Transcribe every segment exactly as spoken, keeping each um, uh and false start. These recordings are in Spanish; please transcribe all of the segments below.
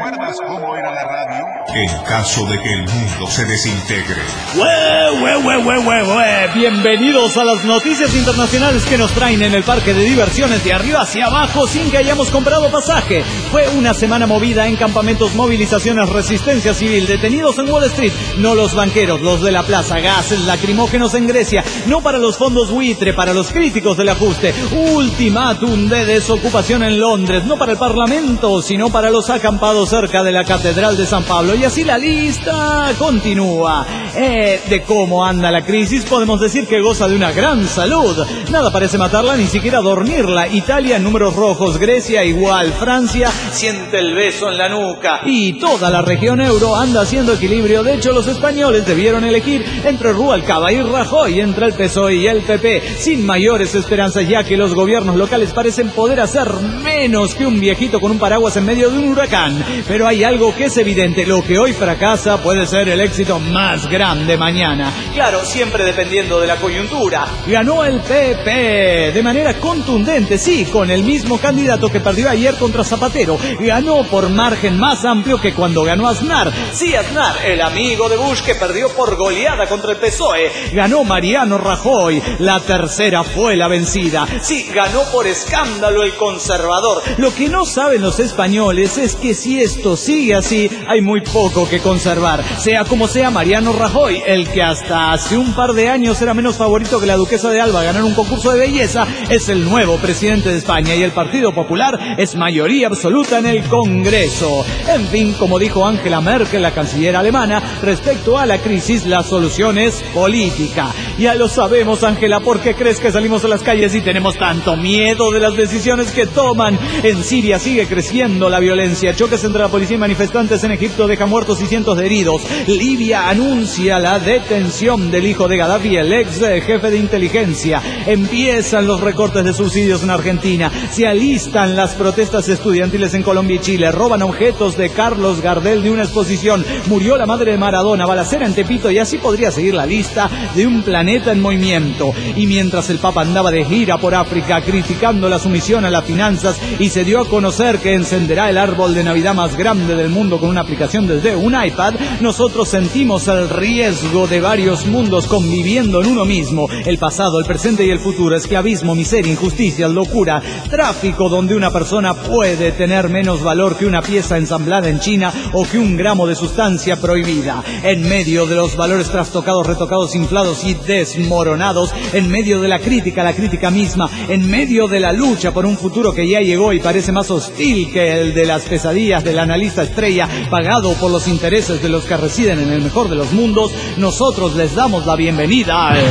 ¿Recuerdas cómo era la radio? En caso de que el mundo se desintegre. ¡Hue, hue, hue, hue, hue, hue! Bienvenidos a las noticias internacionales que nos traen en el parque de diversiones de arriba hacia abajo sin que hayamos comprado pasaje. Fue una semana movida en campamentos, movilizaciones, resistencia civil, detenidos en Wall Street. No los banqueros, los de la plaza, gases lacrimógenos en Grecia. No para los fondos buitre, para los críticos del ajuste. Ultimátum de desocupación en Londres. No para el Parlamento, sino para los acampados cerca de la Catedral de San Pablo. Y así la lista continúa. Eh, de cómo anda la crisis, podemos decir que goza de una gran salud. Nada parece matarla, ni siquiera dormirla. Italia en números rojos, Grecia igual, Francia siente el beso en la nuca. Y toda la región euro anda haciendo equilibrio. De hecho, los españoles debieron elegir entre Rubalcaba y Rajoy, entre el P S O E y el P P, sin mayores esperanzas, ya que los gobiernos locales parecen poder hacer menos que un viejito con un paraguas en medio de un huracán. Pero hay algo que es evidente: lo que hoy fracasa puede ser el éxito más grande mañana. Claro, siempre dependiendo de la coyuntura. Ganó el P P de manera contundente, sí, con el mismo candidato que perdió ayer contra Zapatero. Ganó por margen más amplio que cuando ganó Aznar. Sí, Aznar, el amigo de Bush que perdió por goleada contra el P S O E. Ganó Mariano Rajoy, la tercera fue la vencida. Sí, ganó por escándalo el conservador. Lo que no saben los españoles es que si esto sigue así, hay muy poco que conservar. Sea como sea, Mariano Rajoy, el que hasta hace un par de años era menos favorito que la duquesa de Alba a ganar un concurso de belleza, es el nuevo presidente de España, y el Partido Popular es mayoría absoluta en el Congreso. En fin, como dijo Angela Merkel, la canciller alemana, respecto a la crisis, la solución es política. Ya lo sabemos, Angela, ¿por qué crees que salimos a las calles y tenemos tanto miedo de las decisiones que toman? En Siria sigue creciendo la violencia. Choques entre la policía y manifestantes en Egipto dejan muertos y cientos de heridos. Libia anuncia la detención del hijo de Gaddafi, el ex jefe de inteligencia. Empiezan los recortes de subsidios en Argentina. Se alistan las protestas estudiantiles en Colombia y Chile. Roban objetos de Carlos Gardel de una exposición. Murió la madre de Maradona, balacera en Tepito, y así podría seguir la lista de un planeta en movimiento. Y mientras el Papa andaba de gira por África criticando la sumisión a las finanzas y se dio a conocer que encenderá el árbol de Navidad más grande del mundo con una aplicación desde un iPad, nosotros sentimos el riesgo de varios mundos conviviendo en uno mismo: el pasado, el presente y el futuro, esclavismo, miseria, injusticia, locura, tráfico donde una persona puede tener menos valor que una pieza ensamblada en China o que un gramo de sustancia prohibida. En medio de los valores trastocados, retocados, inflados y desmoronados, en medio de la crítica, la crítica misma, en medio de la lucha por un futuro que ya llegó y parece más hostil que el de las pesadillas del analista estrella pagado por los intereses de los que residen en el mejor de los mundos, nosotros les damos la bienvenida al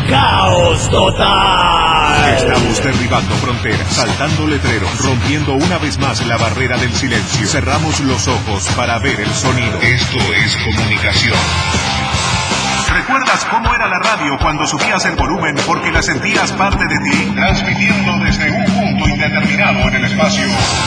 Caos Total. Estamos derribando fronteras, saltando letreros, rompiendo una vez más la barrera del silencio. Cerramos los ojos para ver el sonido. Esto es comunicación. ¿Recuerdas cómo era la radio cuando subías el volumen porque la sentías parte de ti? Transmitiendo desde un punto indeterminado en el espacio.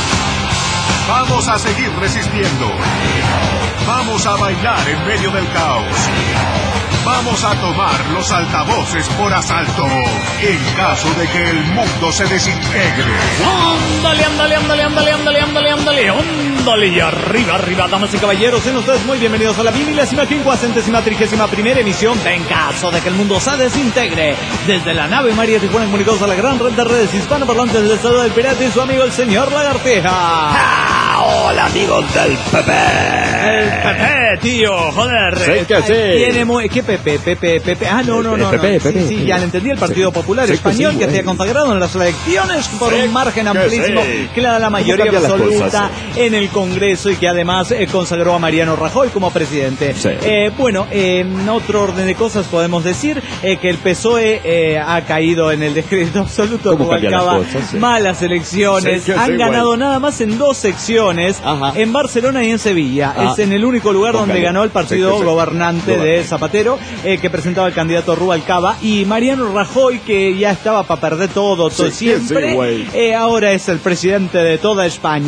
Vamos a seguir resistiendo. Vamos a bailar en medio del caos. Vamos a tomar los altavoces por asalto en caso de que el mundo se desintegre. Ándale, ándale, ándale, ándale, ándale, ándale, ándale, ándale, y arriba, arriba, damas y caballeros, sean ustedes muy bienvenidos a la vigésima quincuagésima trigésima primera emisión de En caso de que el mundo se desintegre. Desde la nave María Tijuana, comunicados a la gran red de redes hispanoparlantes del estado del pirata y su amigo el señor Lagartija. ¡Ah! Hola, amigos del P P. El P P, tío, joder. Sí que sí. Tiene muy... ¿Qué P P? Pepe, Pepe. Ah, no, no, no. P P, no. P P, sí, sí, ya le entendí. El Partido Popular sí, Español, sí, que sí, se ha consagrado en las elecciones por sí, un margen amplísimo, sí. que le da la mayoría absoluta cosas, sí. en el Congreso, y que además eh, consagró a Mariano Rajoy como presidente. Sí. Eh, bueno, eh, en otro orden de cosas podemos decir eh, que el P S O E eh, ha caído en el descrédito absoluto. Rubalcaba, sí. Malas elecciones. Sí, Han sí, ganado bueno. nada más en dos secciones, Ajá. en Barcelona y en Sevilla. Ah. Es en el único lugar donde Póngale. ganó el partido sí, sí, gobernante sí. de Zapatero, eh, que presentaba el candidato Rubalcaba, y Mariano Rajoy, que ya estaba para perder todo, todo sí, siempre, sí, eh, ahora es el presidente de toda España.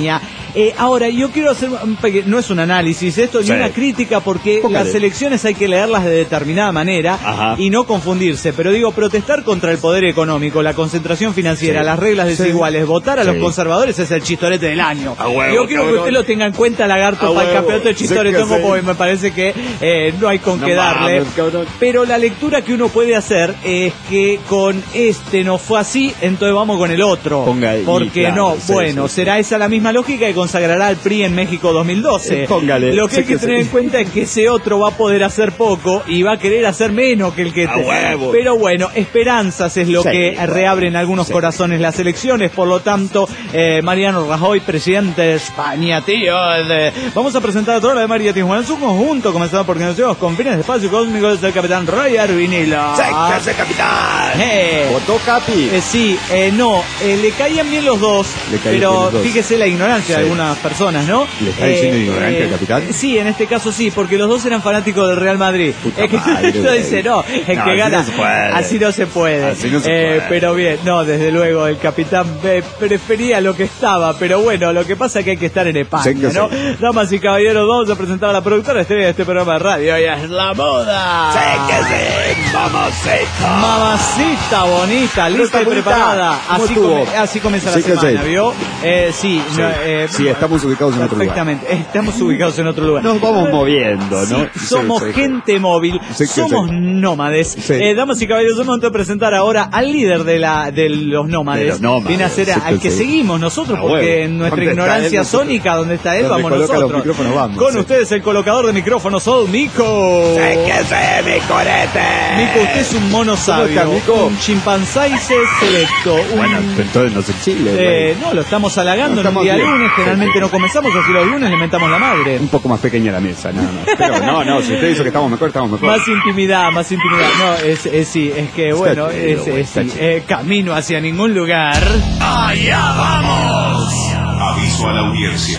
Eh, ahora, yo quiero hacer, un peque- no es un análisis esto, Sí. ni una crítica, porque Póngale. las elecciones hay que leerlas de determinada manera Ajá. y no confundirse. Pero digo, protestar contra el poder económico, la concentración financiera, Sí. las reglas Sí. desiguales, votar a Sí. los conservadores es el chistorete del año. A huevo, yo quiero que cabrón. usted lo tenga en cuenta, Lagarto, A para el huevo. campeonato de Sí chistoretongo, que sí. porque me parece que eh, no hay con No qué darle. mames, cabrón. Pero la lectura que uno puede hacer es que con este no fue así, entonces vamos con el otro. Ponga ahí, Porque claro, no, sí, bueno, sí, sí. será esa la misma lógica que consagrará al P R I en México dos mil doce. Eh, póngale, Lo que sí hay que que tener sí. en cuenta es que ese otro va a poder hacer poco y va a querer hacer menos que el que A te... huevo. Pero bueno, esperanzas es lo Sí, que bueno, reabren algunos sí. corazones las elecciones. Por lo tanto, eh, Mariano Rajoy, presidente de España, tío. de- Vamos a presentar a toda la de María Tijuana en su conjunto, comenzando porque nos llevamos con fines de espacio cósmicos del capitán Roy Arvinila. ¡Sí, que sí, capitán! Eh, ¿Votó Capi? eh, sí, eh, no, eh, le caían bien los dos, Le caían pero bien los dos. fíjese la ignorancia de Sí. algunas personas, ¿no? ¿Le está diciendo ignorante al capitán? Sí, en este caso sí, porque los dos eran fanáticos del Real Madrid. Puta Es que madre, esto güey. dice, no, el No, que así gana, no se puede. así no se puede. Así no se Eh, puede. Pero bien, no, desde luego, el capitán eh, prefería lo que estaba, pero bueno, lo que pasa es que hay que estar en España, Sí que ¿no? sí. Damas y caballeros, vamos a presentar a la productora estrella de este programa de radio, ella es la moda. ¡Sí, que sí, mamacita! Mamacita bonita, lista y está bonita. preparada. ¿Cómo Así, estuvo? come- así comienza la Sí que semana, sí. ¿vio? Eh, sí, Sí. no, eh, Sí, estamos ubicados en otro lugar. perfectamente. Estamos ubicados en otro lugar. Nos vamos moviendo, Sí, ¿no? somos Sí, sí, sí. gente móvil, Sí que somos sí. nómades. Sí. Eh, damas y caballeros, vamos a presentar ahora al líder de la de los nómades. De los nómades, Viene a ser sí a- al que que sí. seguimos nosotros, A porque huevo. en nuestra ¿Dónde está ignorancia él? Nosotros- sónica, donde está él, Donde vamos coloca los nosotros. micrófonos, vamos, Con sí. ustedes el colocador de micrófonos, Sol Mico. ¡Sí, que sí, mi corete! Mico, usted es un mono sabio, está, Mico? un chimpancé selecto, un... Bueno, entonces no se chile, Eh, no, lo estamos halagando No, en un estamos día bien. lunes, generalmente no comenzamos, así los lunes le mentamos la madre. Un poco más pequeña la mesa, nada más. Pero no, no, si usted dice que estamos mejor, estamos mejor. Más intimidad, más intimidad. No, es, es sí, es que bueno, chido, es, güey, es está sí, chido. eh, camino hacia ningún lugar. ¡Allá vamos! Aviso a la audiencia.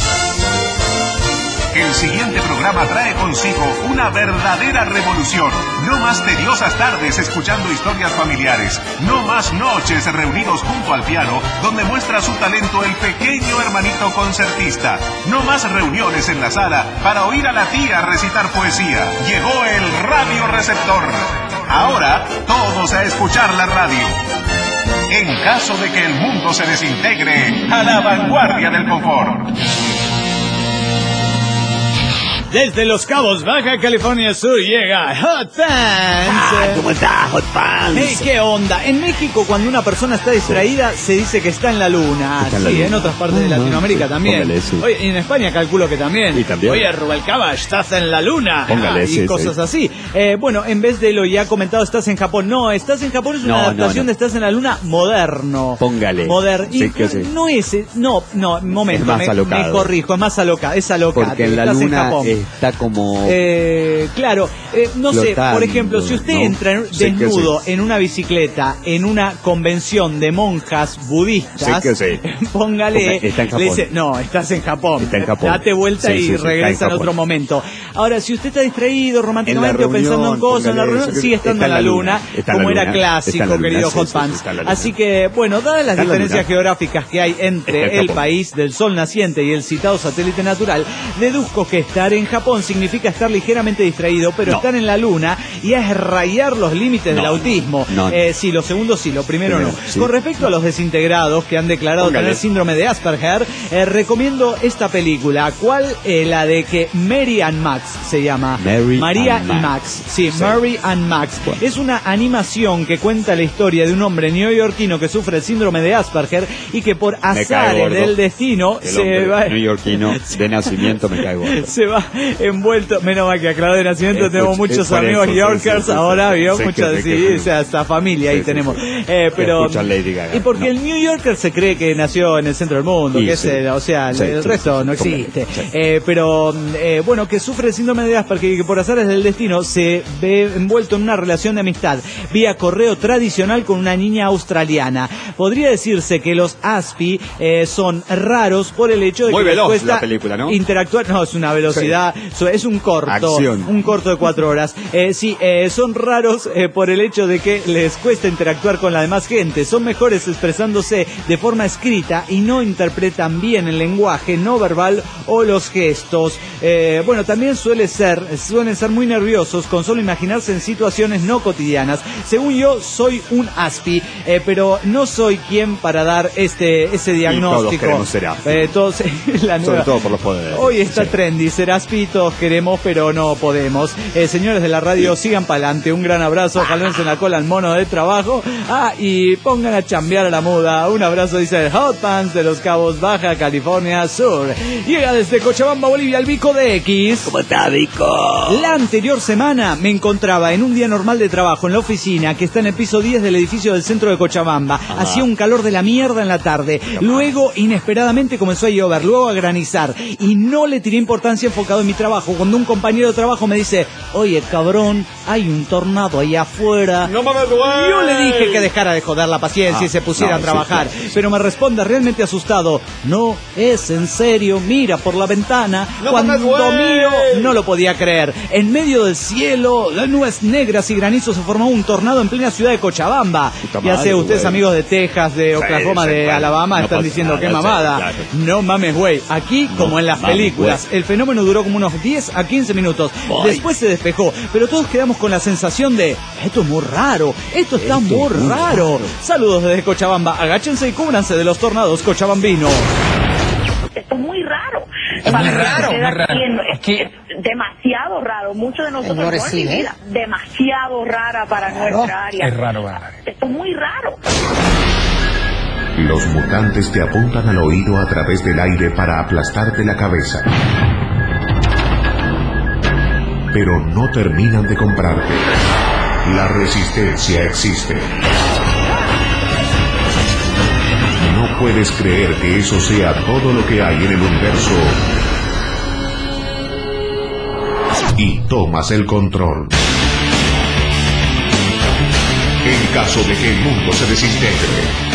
El siguiente programa trae consigo una verdadera revolución. No más tediosas tardes escuchando historias familiares. No más noches reunidos junto al piano, donde muestra su talento el pequeño hermanito concertista. No más reuniones en la sala para oír a la tía recitar poesía. Llegó el radio receptor. Ahora, todos a escuchar la radio. En caso de que el mundo se desintegre, a la vanguardia del confort. Desde Los Cabos, Baja California Sur, llega Hot Ah, Pants. ¿cómo está, Hot Pants? Hey, ¿qué onda? En México, cuando una persona está distraída, se dice que está en la luna. Está en la Sí, luna. en otras partes de Ah, Latinoamérica sí, también. póngale, sí. Oye, y en España calculo que también. Y también. Oye, Rubalcaba, estás en la luna. Póngale, Ah, y sí, cosas sí. así. Eh, bueno, en vez de lo ya comentado, estás en Japón. No, estás en Japón es una No, no, adaptación no. de Estás en la luna moderno. Póngale. Moderno. Sí, que sí. No es, no, no, momento, Es más me, alocado. me corrijo, es más alocado, es alocado. Porque en la estás luna en Japón. está como... Eh, claro, eh, no sé, Flotando, por ejemplo, si usted ¿no? entra en- Sí que desnudo sí. en una bicicleta en una convención de monjas budistas, Sí que sí. póngale, Está en Japón. le dice, no, estás en Japón, Está en Japón. date vuelta Sí, y sí, sí, está regresa en en otro Japón. momento. Ahora, si usted está distraído románticamente En o la pensando en reunión, cosas, en la póngale reunión, eso, sigue estando en la luna, está en como la era luna, clásico, está en la luna, querido sí, Hot sí, Pants. está en la luna. Así que, bueno, dadas las Está en la diferencias luna. geográficas que hay Está entre en el Japón. país del sol naciente y el citado satélite natural, deduzco que estar en Japón significa estar ligeramente distraído, pero No. estar en la luna y es rayar los límites No, del autismo. no, no. Eh, sí, lo segundo sí, lo primero Primero, no. sí. Con respecto a los desintegrados que han declarado Póngale. tener síndrome de Asperger, eh, recomiendo esta película. ¿Cuál? Eh, la de que Mary and Max se llama. Mary María and y Max. Max. Sí, Sí. Mary and Max. Bueno. Es una animación que cuenta la historia de un hombre neoyorquino que sufre el síndrome de Asperger y que por Me cae azares gordo. del destino El se hombre va... neoyorquino de nacimiento me cae gordo. se va envuelto, menos mal que aclarado de nacimiento, Es tenemos por- muchos es por amigos eso, sí, Yorkers sí, sí, ahora, sí, vio sí, muchas, que- sí, que- o sea, hasta familia ahí Sí, sí, tenemos. sí. Eh, pero, Escucha Lady Gaga. y porque No. el New Yorker se cree que nació en el centro del mundo, Y que es sí. el- o sea, Sí, el sí, resto sí, no sí, existe. sí. Eh, pero, eh, bueno, que sufre el síndrome de Asperger y que por azares del destino se ve envuelto en una relación de amistad vía correo tradicional con una niña australiana. Podría decirse que los Aspi eh, son raros por el hecho de Muy que les veloz cuesta la película, ¿no? interactuar. No, es una velocidad dura, es un corto, Acción. un corto de cuatro horas. Eh, sí, eh, son raros eh, por el hecho de que les cuesta interactuar con la demás gente, son mejores expresándose de forma escrita y no interpretan bien el lenguaje no verbal o los gestos. Eh, bueno, también suele ser, suelen ser muy nerviosos con solo imaginarse en situaciones no cotidianas. Según yo, soy un aspi, eh, pero no soy quien para dar este ese diagnóstico. Y todos queremos ser aspi. Eh, todos, la nueva, Sobre todo por los poderes. Hoy está sí. trendy, ser aspi, todos queremos, pero no podemos. Eh, señores de la radio, sí. sigan para adelante. Un gran abrazo, jalense en la cola al mono de trabajo. Ah, y pongan a chambear a la muda. Un abrazo, dice el Hot Pants de Los Cabos, Baja California Sur. Llega desde Cochabamba, Bolivia, el Vico de X. ¿Cómo está, Vico? La anterior semana me encontraba en un día normal de trabajo en la oficina que está en el piso diez del edificio del centro de Cochabamba. Ajá. Hacía un calor de la mierda en la tarde. Luego, inesperadamente, comenzó a llover, luego a granizar. Y no le tiré importancia enfocado en mi trabajo. Cuando un compañero de trabajo me dice, oye, cabrón, hay un tornado allá afuera. No mames, güey. Yo le dije que dejara de joder la paciencia ah, y se pusiera no, a trabajar. Sí, sí, sí. Pero me responde realmente asustado, no, es en serio, mira por la ventana. No Cuando mames, mío no lo podía creer. En medio del cielo, las nubes negras y granizo, se formó un tornado en plena ciudad de Cochabamba. Puta ya sé, ustedes güey. Amigos de Texas, de Oklahoma, sí, de bueno, Alabama, no están diciendo nada, qué mamada. Sé, claro. No mames, güey. Aquí, no, como en las mames, películas, wey. El fenómeno duró como unos diez a quince minutos. Boy. Después se despejó, pero todos quedamos con la sensación de, esto es muy raro, esto está esto muy, muy raro. raro. Saludos desde Cochabamba, agáchense y cúbranse de los tornados cochabambinos. Esto es muy raro. Es muy raro, muy raro. Es, es demasiado raro. Muchos de nosotros no sí, ¿eh? vida demasiado rara para claro, nuestra área. Es raro, raro. Esto es muy raro. Los mutantes te apuntan al oído a través del aire para aplastarte la cabeza. Pero no terminan de comprarte. La resistencia existe. No puedes creer que eso sea todo lo que hay en el universo. Y tomas el control. En caso de que el mundo se desintegre.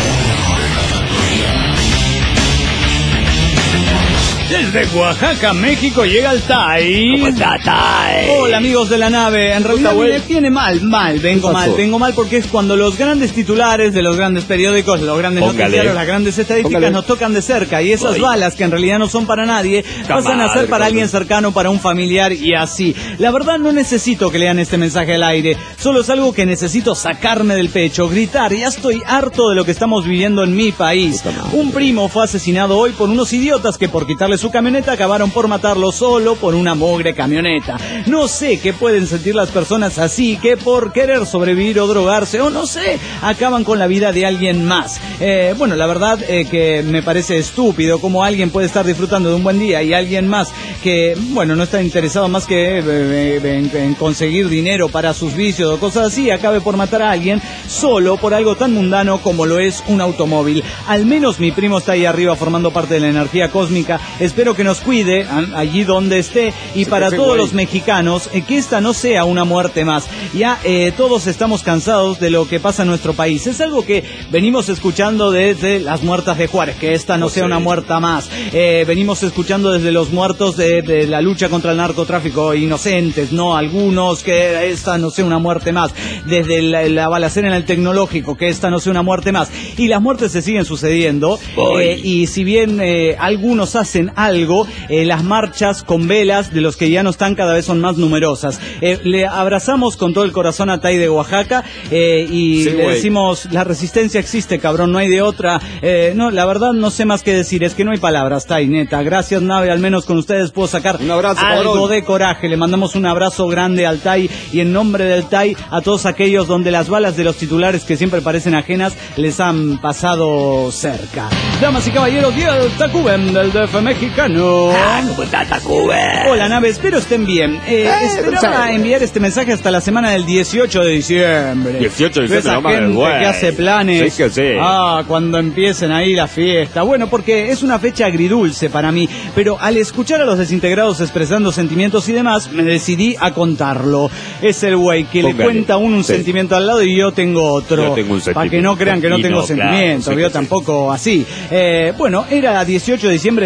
Desde Oaxaca, México, llega el Tai. ¿Cómo está, Tai? Hola, amigos de la nave. En realidad me tiene mal, mal, vengo mal, vengo mal porque es cuando los grandes titulares de los grandes periódicos, los grandes Póngale. noticiarios, las grandes estadísticas Póngale. nos tocan de cerca y esas Voy. balas que en realidad no son para nadie, Camal, pasan a ser para alguien cercano, para un familiar y así. La verdad no necesito que lean este mensaje al aire, solo es algo que necesito sacarme del pecho, gritar. Ya estoy harto de lo que estamos viviendo en mi país. Un primo fue asesinado hoy por unos idiotas que por quitarle su camioneta acabaron por matarlo solo por una mugre camioneta. No sé qué pueden sentir las personas así que por querer sobrevivir o drogarse o no sé, acaban con la vida de alguien más. Eh, bueno, la verdad eh, que me parece estúpido cómo alguien puede estar disfrutando de un buen día y alguien más que, bueno, no está interesado más que eh, en, en conseguir dinero para sus vicios o cosas así, acabe por matar a alguien solo por algo tan mundano como lo es un automóvil. Al menos mi primo está ahí arriba formando parte de la energía cósmica. Espero que nos cuide allí donde esté y para todos los mexicanos eh, que esta no sea una muerte más. Ya eh, todos estamos cansados de lo que pasa en nuestro país. Es algo que venimos escuchando desde las muertas de Juárez, que esta no sea una muerta más. Eh, venimos escuchando desde los muertos de, de la lucha contra el narcotráfico inocentes, no algunos, que esta no sea una muerte más. Desde la, la balacera en el tecnológico, que esta no sea una muerte más. Y las muertes se siguen sucediendo eh, y si bien eh, algunos hacen algo, eh, las marchas con velas de los que ya no están cada vez son más numerosas. Eh, le abrazamos con todo el corazón a Tai de Oaxaca eh, y sí, le wey. decimos, la resistencia existe, cabrón, no hay de otra. Eh, no, la verdad no sé más que decir, es que no hay palabras, Tai, neta. Gracias, nave, al menos con ustedes puedo sacar un abrazo, algo cabrón. de coraje. Le mandamos un abrazo grande al Tai y en nombre del Tai a todos aquellos donde las balas de los titulares que siempre parecen ajenas les han pasado cerca. Damas y caballeros, y el Tacuben del D F mexicano. Ah, ¿cómo está, Tacuben? Hola, nave, espero estén bien. Eh, eh, esperaba enviar este mensaje hasta la semana del dieciocho de diciembre. dieciocho de diciembre, esa no gente mames, que hace planes. Sí que sí. Ah, cuando empiecen ahí la fiesta. Bueno, porque es una fecha agridulce para mí, pero al escuchar a los desintegrados expresando sentimientos y demás, me decidí a contarlo. Es el güey que Póngale. le cuenta uno un sí. sentimiento al lado y yo tengo otro. Yo tengo un sentimiento. Para que no crean que no tengo no, sentimientos, claro, yo sí, tampoco sí. así. Eh, bueno, era dieciocho de diciembre del dos mil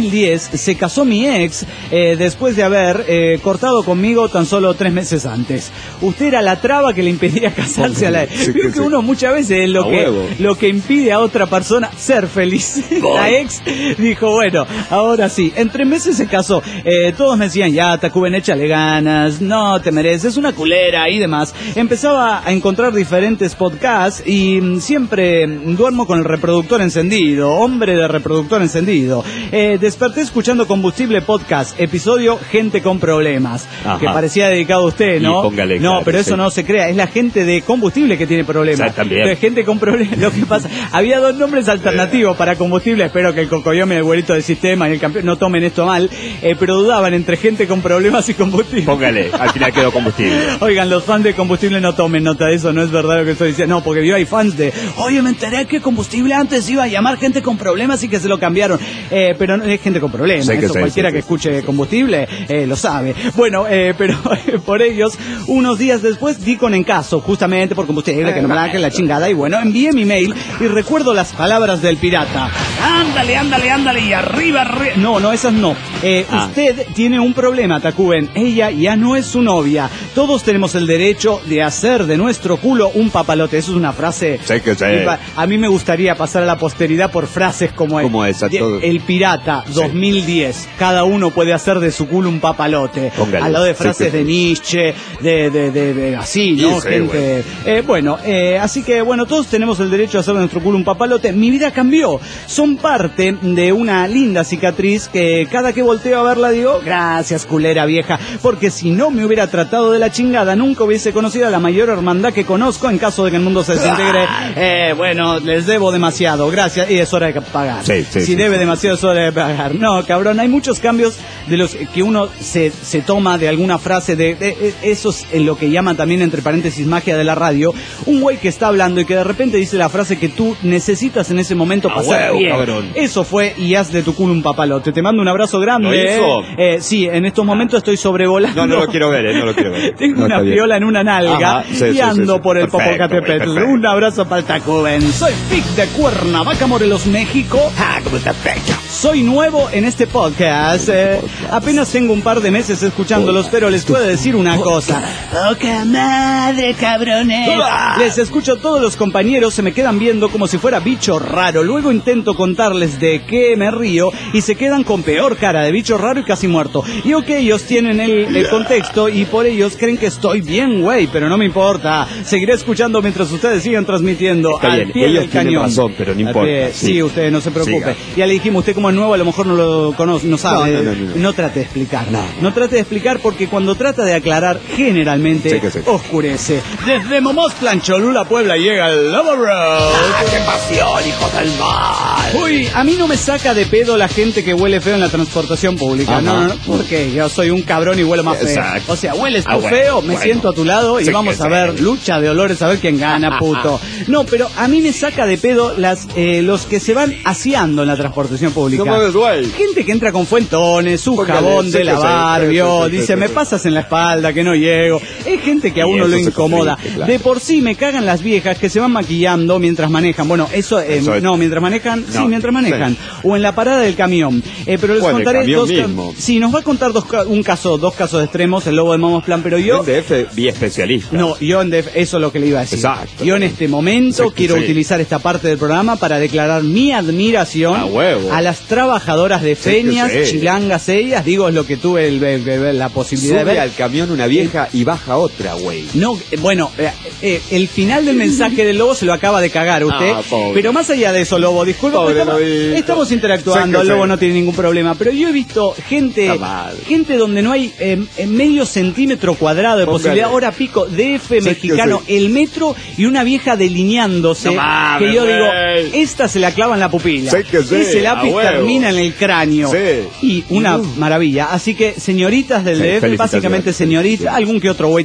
mil diez se casó mi ex eh, después de haber eh, cortado conmigo tan solo tres meses antes. Usted era la traba que le impedía casarse a la ex. Sí, Veo sí. que uno muchas veces es lo A que, huevo. lo que impide a otra persona ser feliz. La ex dijo, bueno, ahora sí. En tres meses se casó. Eh, todos me decían, ya, Tacuben, échale ganas, no te mereces, una culera y demás. Empezaba a encontrar diferentes podcasts y mm, siempre duermo con el reproductor encendido, hombre de reproductor encendido. Eh, desperté escuchando Combustible Podcast, episodio Gente con Problemas, Ajá. que parecía dedicado a usted, ¿no? Y póngale, no, claro, pero eso sí. no se crea, es la gente de Combustible que tiene problemas. O sea, también. Entonces, gente con problemas, lo que pasa, había dos nombres alternativos para Combustible, espero que el Cocoyome, el güerito del sistema y el campeón no tomen esto mal, eh, pero dudaban entre gente con problemas y combustible. Póngale, al final quedó combustible. Oigan, los fans de Combustible no tomen nota de eso, no es verdad lo que estoy diciendo. No, porque yo hay fans de, oye, me enteré que Combustible antes iba a llamar gente con problemas y que se lo cambiaron. Eh, pero no es gente con problemas, Sé que eso sé, cualquiera sé, que sé. escuche Combustible eh, lo sabe. Bueno, eh, pero por ellos, unos días después di con Encaso, justamente por Combustible, que no me la que la chingada, y bueno, envié mi mail y recuerdo las palabras del pirata. Ándale, ándale, ándale, y arriba, arriba. No, no, esas no. Eh, Ah. Usted tiene un problema, Tacuben. Ella ya no es su novia. Todos tenemos el derecho de hacer de nuestro culo un papalote. Eso es una frase. Sé que sé. A mí me gustaría pasar a la posteridad por frases como, Como esa, de- todo. El Pirata dos mil diez. Cada uno puede hacer de su culo un papalote. Póngale. Al lado de Sí, frases sí, sí. de Nietzsche, de, de, de, de así, ¿no? Sí, sí, Gente. Eh, bueno, eh, así que bueno, todos tenemos el derecho a hacer de nuestro culo un papalote. Mi vida cambió. Son parte de una linda cicatriz que cada que volteo a verla digo, gracias, culera vieja, porque si no me hubiera tratado de la chingada, nunca hubiese conocido a la mayor hermandad que conozco en caso de que el mundo se desintegre. Eh, bueno, les debo demasiado, gracias, y es hora de pagar. Sí, sí, si sí, debe sí. demasiado, es hora de pagar. No, cabrón, hay muchos cambios de los que uno se, se toma de alguna frase, de, de, de eso es en lo que llaman también, entre paréntesis, magia de la radio. Un güey que está hablando y que de repente dice la frase que tú necesitas en ese momento A pasar huevo, bien. cabrón. Eso fue y haz de tu culo un papalote. Te mando un abrazo grande. ¿Lo hizo? Eh, Eh, sí, en estos momentos estoy sobrevolando. No, no lo quiero ver, eh, no lo quiero ver. Tengo No, una está bien. piola en una nalga Ajá, sí, y sí, ando sí, sí. por el Perfecto, Popocatépetl. perfecto. Un abrazo para el Tacuben. Soy Pic de Cuernavaca, Morelos, México. Ah, ¿cómo está pecho? Soy nuevo en este podcast. Eh, apenas tengo un par de meses escuchándolos, pero les puedo decir una cosa. ¡Poca madre, cabrones! Les escucho, todos los compañeros se me quedan viendo como si fuera bicho raro. Luego intento contarles de qué me río y se quedan con peor cara de bicho raro y casi muerto. Y ok, ellos tienen el, el contexto y por ellos creen que estoy bien, güey, pero no me importa. Seguiré escuchando mientras ustedes sigan transmitiendo Está al bien, pie ellos del tienen cañón. razón, pero no Al importa, pie- sí. Sí, usted no se preocupe. Siga. Ya le dijimos, usted como es nuevo a lo mejor no lo conoce, no sabe. No, no, no, no. No trate de explicar. No. No trate de explicar porque cuando trata de aclarar, generalmente Sí que sí. oscurece. Desde Momosplan, Cholula, Puebla, llega el Lava Road. ¡Qué pasión, hijo del mal! Uy, a mí no me saca de pedo la gente que huele feo en la transportación pública. Ajá. No, no, no, porque yo soy un cabrón y huelo más feo. Exacto. O sea, hueles tú Ah, bueno, feo, me bueno. siento a tu lado y Sí vamos que a ver sí. lucha de olores, a ver quién gana, puto. No, pero a mí me saca de pedo las eh, los que se van aseando en la transportación pública. No mames, güey. Gente que entra con fuentones, su Póngale, jabón sí de que sí, lavar, sí, vio, sí, sí, dice, sí, me sí. pasas en la espalda que no llego. Es gente que a Y uno eso lo se incomoda. complica, claro. De por sí me cagan las viejas que se van maquillando mientras manejan. Bueno, eso, eh, Eso es- no, mientras manejan, sí, No, mientras manejan. sí. O en la parada del camión. Eh, pero les O en el contaré camión dos ca- mismo. Sí, nos va a contar dos, ca- un caso, dos casos extremos, el lobo de Momos Plan, pero yo... En D F, vi especialista. No, yo en def- eso es lo que le iba a decir. Exacto. Yo en este momento Sí, quiero sí. utilizar esta parte del programa para declarar mi admiración A huevo. a las trabajadoras de Sí, Feñas, que sí. chilangas ellas, digo, es lo que tuve el- el- el- la posibilidad de Sube ver. al camión una vieja y baja otra, güey. No, eh, bueno, eh, eh, el final del mensaje del Lobo se lo acaba de cagar usted. Ah, pobre. Pero más allá de eso, Lobo, disculpe, Pobre estamos, Lobito. estamos interactuando, Sé que el Lobo sé. no tiene ningún problema. Pero yo he visto gente, Está mal. gente donde no hay eh, eh, medio centímetro cuadrado de Póngale. posibilidad. Ahora pico, D F Sé que mexicano, sé. el metro y una vieja delineándose. No mames, que yo digo, güey. esta se la clava en la pupila. Sé que sé, Ese lápiz a huevo. termina en el cráneo. Sí. Y una Uh. maravilla. Así que, señoritas del Sí, D F, felicitaciones. básicamente señoritas, algún que otro güey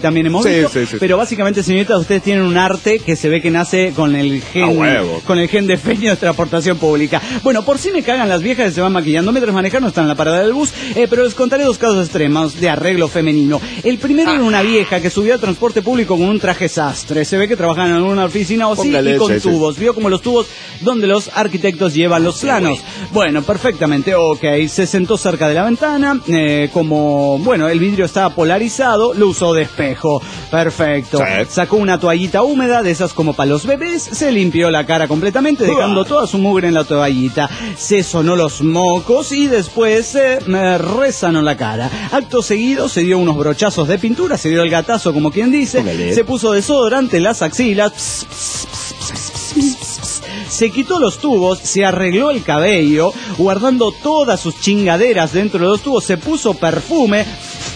también hemos Sí, visto. sí, sí. Pero básicamente, señoritas, ustedes tienen un arte que se ve que nace con el gen, A huevo. con el gen de feño de transportación pública. Bueno, por si me cagan las viejas que se van maquillando mientras manejan, no están en la parada del bus, eh, pero les contaré dos casos extremos de arreglo femenino. El primero Ah. era una vieja que subió al transporte público con un traje sastre. Se ve que trabajaba en alguna oficina o sí, Póngale y con ese, ese. tubos. Vio como los tubos donde los arquitectos llevan los planos. Bueno, perfectamente, ok. Se sentó cerca de la ventana, eh, como, bueno, el vidrio estaba polarizado, lo usó de espejo. Perfecto. Sí. Sacó una toallita húmeda, de esas como para los bebés, se limpió la cara completamente, dejando toda su mugre en la toallita. Se sonó los mocos y después eh, me resanó la cara. Acto seguido se dio unos brochazos de pintura, se dio el gatazo como quien dice, Póngale. se puso desodorante en las axilas, pss, pss, pss, pss, pss, pss, pss. Se quitó los tubos, se arregló el cabello, guardando todas sus chingaderas dentro de los tubos, se puso perfume,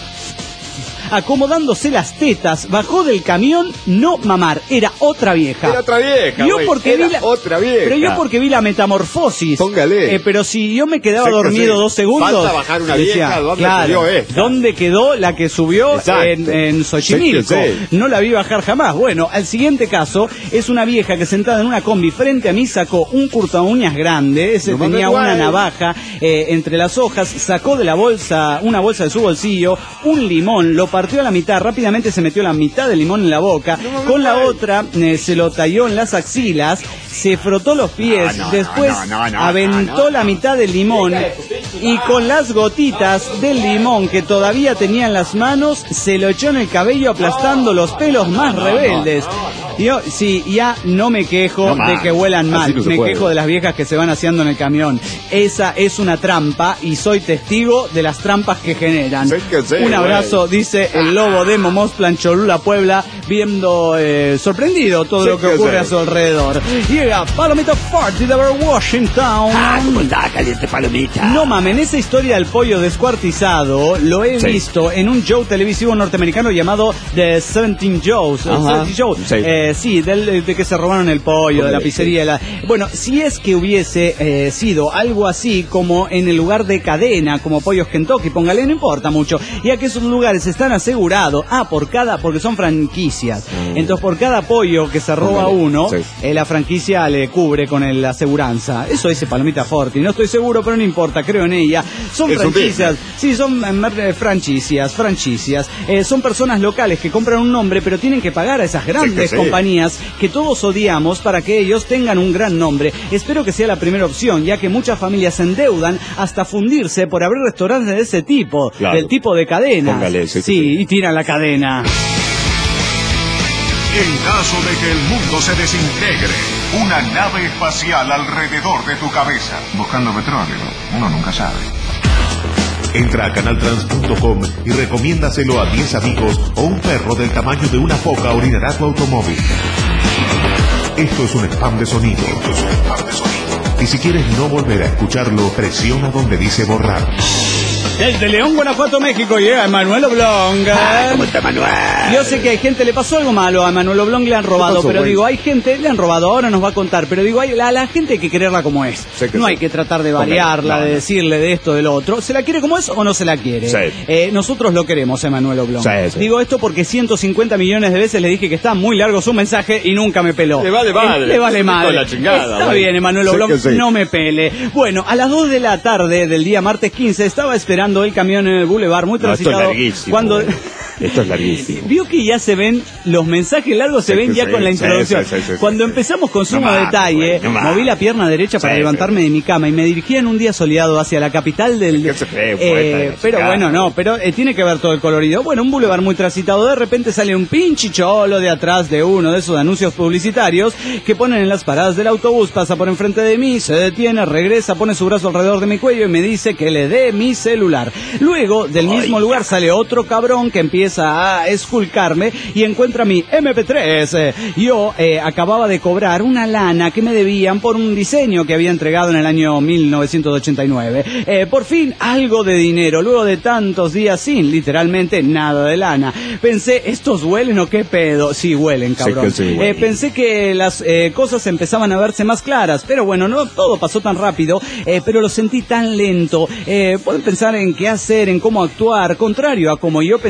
acomodándose las tetas, bajó del camión, no mamar, era otra vieja. Era otra vieja, Yo güey. porque Era vi la, otra vieja. Pero yo porque vi la metamorfosis. Póngale. Eh, pero si yo me quedaba Sí que dormido sí. dos segundos. Falta bajar una vieja, ¿dónde claro, subió esta? ¿dónde quedó la que subió Exacto. en, en Xochimilco? Sí que sí. No la vi bajar jamás. Bueno, el siguiente caso es una vieja que sentada en una combi frente a mí sacó un corta uñas grande, ese No tenía mames, una guay. navaja eh, entre las hojas, sacó de la bolsa, una bolsa de su bolsillo, un limón, lo partió a la mitad, rápidamente se metió la mitad del limón en la boca, No mames, con la guay. otra eh, se lo talló en las axilas, se frotó los pies, No, no, después no, no, no, aventó no, no. la mitad del limón y con las gotitas del limón que todavía tenía en las manos, se lo echó en el cabello aplastando los pelos más rebeldes. Yo, sí, ya no me quejo No más. de que huelan mal, Así no se me puede. quejo de las viejas que se van haciendo en el camión. Esa es una trampa y soy testigo de las trampas que generan. Sí que sí, Un abrazo, güey. dice el lobo de Momosplan, Cholula, Puebla, viendo eh, sorprendido todo Sí lo que que ocurre sí. a su alrededor. Llega Palomita Party de Washington. Ah, ¿cómo está, caliente palomita? No mamen, esa historia del pollo descuartizado lo he Sí. visto en un show televisivo norteamericano llamado The diecisiete Joes. el Ajá. diecisiete Show. Sí. Eh, sí, del- de que se robaron el pollo, de la Sí. pizzería. la- Bueno, si es que hubiese eh, sido algo así como en el lugar de cadena, como Pollos Kentucky, póngale, no importa mucho, ya que esos lugares están asegurados, ah, por cada, porque son franquicias. Entonces, por cada pollo que se roba Póngale. uno, Sí. eh, la franquicia le cubre con el- la aseguranza. Eso dice Palomita Forti. No estoy seguro, pero no importa, creo en ella. Son Es un franquicias. Sí, son eh, mer- eh, franquicias, franquicias. Eh, son personas locales que compran un nombre, pero tienen que pagar a esas grandes sí. compañías que todos odiamos para que ellos tengan un gran nombre. Espero que sea la primera opción, ya que muchas familias se endeudan hasta fundirse por abrir restaurantes de ese tipo, Claro. del tipo de cadena. Póngale, sí, sí, sí. y tiran la cadena. En caso de que el mundo se desintegre, una nave espacial alrededor de tu cabeza. Buscando petróleo, uno nunca sabe. Entra a canaltrans punto com y recomiéndaselo a diez amigos o un perro del tamaño de una foca orinará tu automóvil. Esto es un spam de sonido. Esto es un spam de sonido. Y si quieres no volver a escucharlo, presiona donde dice borrar. Desde León, Guanajuato, México, llega Emanuel Oblong. Ah, ¿cómo está Manuel? Yo sé que hay gente, le pasó algo malo a Emanuel Oblong, le han robado, pasó, pero güey? digo, hay gente, le han robado, ahora nos va a contar, pero digo, hay, a la gente hay que quererla como es. Sé que No sí. hay que tratar de Póngale. variarla, No, de no. decirle de esto, de lo otro. ¿Se la quiere como es o no se la quiere? Sí. Eh, nosotros lo queremos, Emanuel Oblong. Sí, sí. Digo esto porque ciento cincuenta millones de veces le dije que está muy largo su mensaje y nunca me peló. Le vale madre. Eh, Le vale Hijo de madre. la chingada, Está güey. bien, Emanuel Sé Oblong, que sí. no me pele. Bueno, a las dos de la tarde del día martes quince estaba esperando el camión en el Boulevard, muy No, esto es transitado. larguísimo. Cuando güey. Esto es larguísimo. Vio que ya se ven, los mensajes largos se Sí, ven sí, ya sí, con la sí, introducción. sí, sí, sí, Cuando sí. empezamos con sumo No más, detalle, güey, no más. moví la pierna derecha para Sí, levantarme sí. de mi cama y me dirigí en un día soleado hacia la capital del... ¿Qué se cree, Eh, poeta de la pero ciudad? bueno, no, pero eh, tiene que ver todo el colorido. Bueno, un boulevard muy transitado, de repente sale un pinche cholo de atrás de uno de esos anuncios publicitarios que ponen en las paradas del autobús, pasa por enfrente de mí, se detiene, regresa, pone su brazo alrededor de mi cuello y me dice que le dé mi celular. Luego, del mismo lugar sale otro cabrón que empieza a esculcarme y encuentra mi eme pe tres. Eh, yo eh, acababa de cobrar una lana que me debían por un diseño que había entregado en el año mil novecientos ochenta y nueve. Eh, por fin, algo de dinero, luego de tantos días sin, literalmente, nada de lana. Pensé, ¿estos huelen o qué pedo? Sí, huelen, cabrón. Sí que sí, Eh, huelen. pensé que las eh, cosas empezaban a verse más claras, pero bueno, no todo pasó tan rápido, eh, pero lo sentí tan lento. Eh, pueden pensar en qué hacer, en cómo actuar, contrario a como yo pensé que actuaría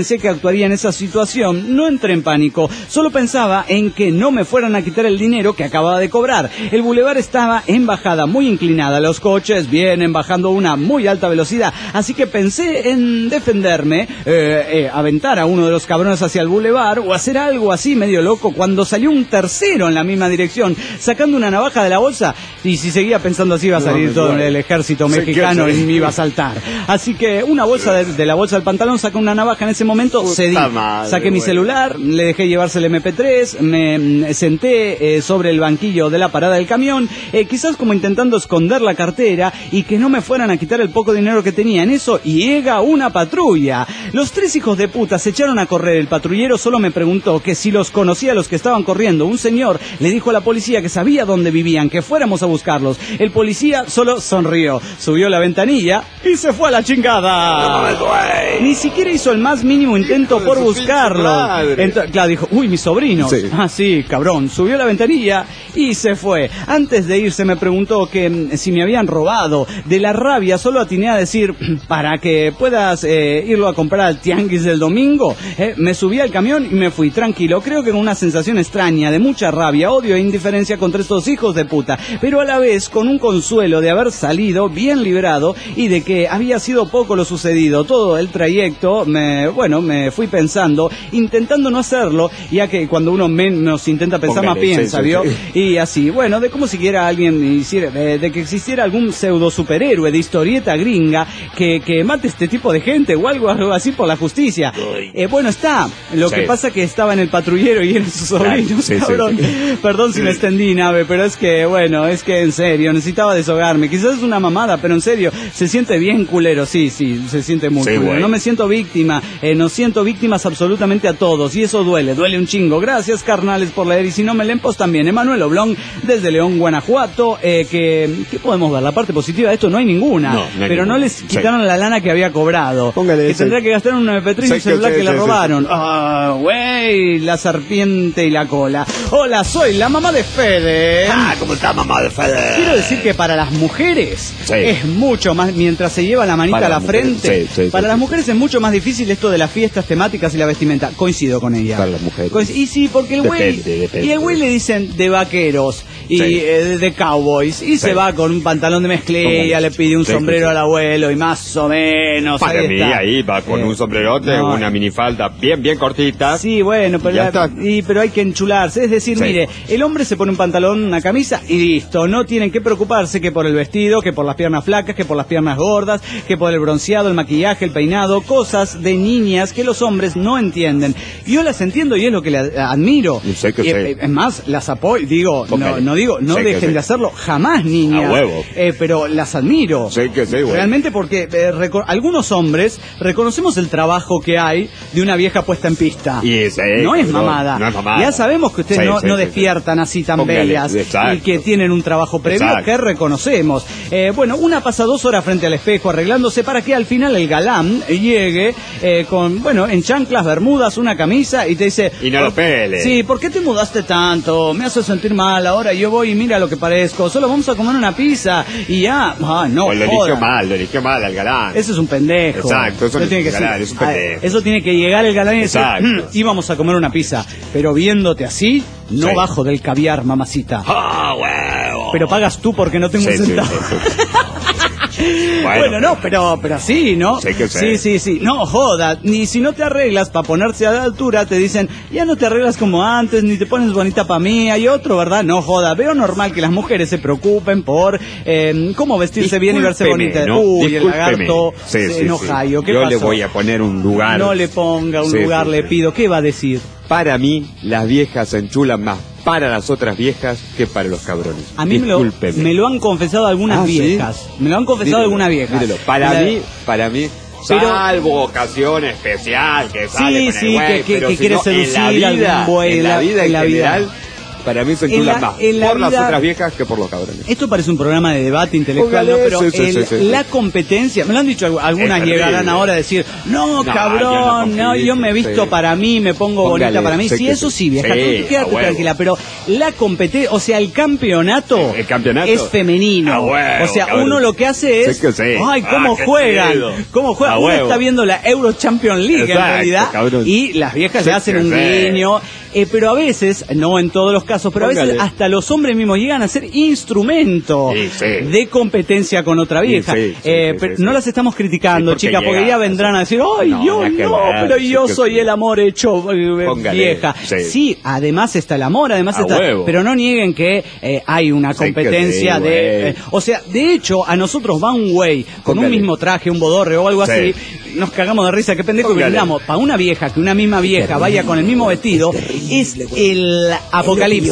actuaría en esa situación, no entré en pánico. Solo pensaba en que no me fueran a quitar el dinero que acababa de cobrar. El bulevar estaba en bajada muy inclinada. Los coches vienen bajando a una muy alta velocidad. Así que pensé en defenderme, eh, eh, aventar a uno de los cabrones hacia el bulevar o hacer algo así medio loco cuando salió un tercero en la misma dirección, sacando una navaja de la bolsa. Y si seguía pensando así iba a salir no, todo el ejército mexicano y me iba a saltar. Así que una bolsa de, de la bolsa del pantalón, saqué una navaja en ese momento, Puta cedí. Madre, saqué mi bueno. celular, le dejé llevarse el eme pe tres, me senté eh, sobre el banquillo de la parada del camión, eh, quizás como intentando esconder la cartera y que no me fueran a quitar el poco dinero que tenía. En eso llega una patrulla. Los tres hijos de puta se echaron a correr. El patrullero solo me preguntó que si los conocía a los que estaban corriendo. Un señor le dijo a la policía que sabía dónde vivían, que fuéramos a buscarlos. El policía solo sonrió, subió la ventanilla y se fue a la chingada. No, Ni siquiera hizo el más mínimo intento por buscarlo. Entonces, claro, dijo, uy, mis sobrinos. Sí. Ah, sí, cabrón. Subió la ventanilla y se fue. Antes de irse me preguntó que si me habían robado. De la rabia solo atiné a decir, para que puedas eh, irlo a comprar al tianguis del domingo. Eh, me subí al camión y me fui tranquilo. Creo que con una sensación extraña de mucha rabia, odio e indiferencia contra estos hijos de puta, pero a la vez con un consuelo de haber salido bien librado y de que había sido poco lo sucedido. Todo el trayecto, me, bueno, me fui pensando, intentando no hacerlo, ya que cuando uno menos intenta pensar, Póngale, más piensa, sí, ¿vio? Sí, sí. Y así, bueno, de cómo siquiera alguien hiciera, de, de que existiera algún pseudo superhéroe de historieta gringa que, que mate este tipo de gente o algo, algo así por la justicia. Eh, bueno, está. Lo sí. que pasa que estaba en el patrullero y eran sus sobrinos, sí, cabrón. Sí, sí. Perdón si me extendí, Nave, pero es que, bueno, es que en serio, necesitaba desahogarme. Quizás es una mamada, pero en serio, se siente bien culero, sí, sí, se siente muy sí, culero. Güey. No me siento víctima, eh, no siento víctimas absolutamente a todos, y eso duele, duele un chingo. Gracias, carnales, por leer, y si no me leen, pues también. Emanuel Oblong, desde León, Guanajuato, eh, que, ¿qué podemos ver? La parte positiva de esto no hay ninguna, no, no hay pero ninguna. No les quitaron sí. la lana que había cobrado. Póngale, que sí. tendría que gastar un eme pe tres y un celular que, que sí, le sí, robaron. Sí, sí. Ah, güey, la serpiente y la cola. Hola, soy la mamá de Fede. Ah, ¿cómo está, mamá de Fede? Quiero decir que para las mujeres sí. es mucho más, mientras se lleva la manita para a la frente, sí, sí, para sí, las mujeres sí. es mucho más difícil esto de las fiestas temáticas y la vestimenta. Coincido con ella. Para las mujeres. Coinc- y sí, porque el güey, y el güey le dicen de vaqueros y sí. eh, de cowboys, y sí. se va con un pantalón de mezclilla, le pide un sí, sombrero sí. al abuelo y más o menos. Para ahí mí, está. ahí va con eh, un sombrerote, no. una minifalda bien, bien cortita. Sí, bueno, pero, la, y, pero hay que enchularse. Es decir, sí. mire, el hombre se pone un pantalón, una camisa y listo. No tienen que preocuparse que por el vestido, que por las piernas flacas, que por las piernas gordas, que por el bronceado, el maquillaje, el peinado, cosas de niñas que los hombres no entienden. Yo las entiendo y es lo que le admiro. Sé que y, sé. Es más, las apoyo, digo, no, no digo, no sé dejen de hacerlo jamás, niñas. A huevo. Eh, pero las admiro. Sé que sé, güey. Realmente porque eh, reco- algunos hombres reconocemos el trabajo que hay de una vieja puesta en pista. Y sí, no, es no, mamada. no es mamada. Ya sabemos que ustedes sí, no, sí, no sí, despiertan sí. así tan Póngale, bellas exacto. y que tienen un trabajo previo exacto. que reconocemos. Eh, bueno, una pasa dos horas frente al espejo arreglándose para que al final el galán llegue eh, con, bueno, en chanclas, bermudas, una camisa y te dice... Y no lo pele. Sí, ¿por qué te mudaste tanto? Me hace sentir mal, ahora yo voy y mira lo que parezco. Solo vamos a comer una pizza y ya... Ah, no, pues lo eligió mal, lo eligió mal al galán. Eso es un pendejo. Exacto, eso, eso tiene que galán, ser, es un pendejo. Eso tiene que llegar el galán y decir, mm, íbamos a comer una pizza, pero viéndote así, no sí. bajo del caviar, mamacita. Ah, oh, huevo. Pero pagas tú porque no tengo sí, un centavo. Sí, sí, sí. Bueno, bueno, no, pero pero sí, ¿no? Sé que sí, sé. sí, sí. No, joda. Ni si no te arreglas para ponerse a la altura, te dicen, ya no te arreglas como antes, ni te pones bonita para mí. Hay otro, ¿verdad? No, joda. Veo normal que las mujeres se preocupen por eh, cómo vestirse Discúlpeme, bien y verse bonita. ¿no? Uy, Discúlpeme. el lagarto sí, se sí, enoja. sí. Yo, ¿qué Yo pasó? le voy a poner un lugar. No le ponga un sí, lugar, sí, le sí. pido. ¿Qué va a decir? Para mí, las viejas se enchulan más para las otras viejas que para los cabrones. A mí me lo, me lo han confesado algunas ah, viejas. ¿Sí? Me lo han confesado Dítelo, algunas viejas. Dítelo. Para La... mí, para mí, pero, salvo ocasión especial que sale sí, con sí, el güey, que, que, pero que si quiere no, seducir en la vida, algún güey, en la vida en, en la general. Vida, Para mí se En enchulan la- más en la por las vida- otras viejas que por los cabrones. Esto parece un programa de debate intelectual, Póngale, ¿no? Pero sí, sí, el- sí, sí, la sí. competencia, me lo han dicho algu- algunas, Es llegarán terrible. ahora a decir, no, No, yo cabrón, no no, yo me he compito, visto sí. para mí, me pongo Póngale, bonita para mí. sé Sí, que eso sí. sí, vieja, Sí, tú quédate a huevo. tranquila, pero la competencia, o sea, el campeonato, El campeonato. es femenino. A huevo, o sea, cabrón. uno lo que hace es, Sé que sí. ay, cómo Ah, qué juegan, chido. cómo juegan. A Uno huevo. está viendo la Euro Champions League en Exacto, realidad, cabrón. y las viejas Sé le hacen que un sí. guiño. Eh, pero a veces, no en todos los casos, pero a veces Póngale. hasta los hombres mismos llegan a ser instrumento Sí, sí. de competencia con otra vieja. Sí, sí, sí, Eh, sí, pero sí, no sí. las estamos criticando, Sí, porque chicas, porque llega, ya vendrán a decir, ay, no, yo nada que no, ver, pero sí yo que soy sí. el amor hecho eh, Póngale, vieja. sí. Sí, además está el amor, además A está... huevo. Pero no nieguen que eh, hay una Sí que competencia sí, de... güey. eh, o sea, de hecho, a nosotros va un güey con un Póngale. mismo traje, un bodorre o algo Sí. así, nos cagamos de risa, qué pendejo que Póngale. vengamos. Para una vieja, que una misma vieja vaya con el mismo vestido, es el apocalipsis.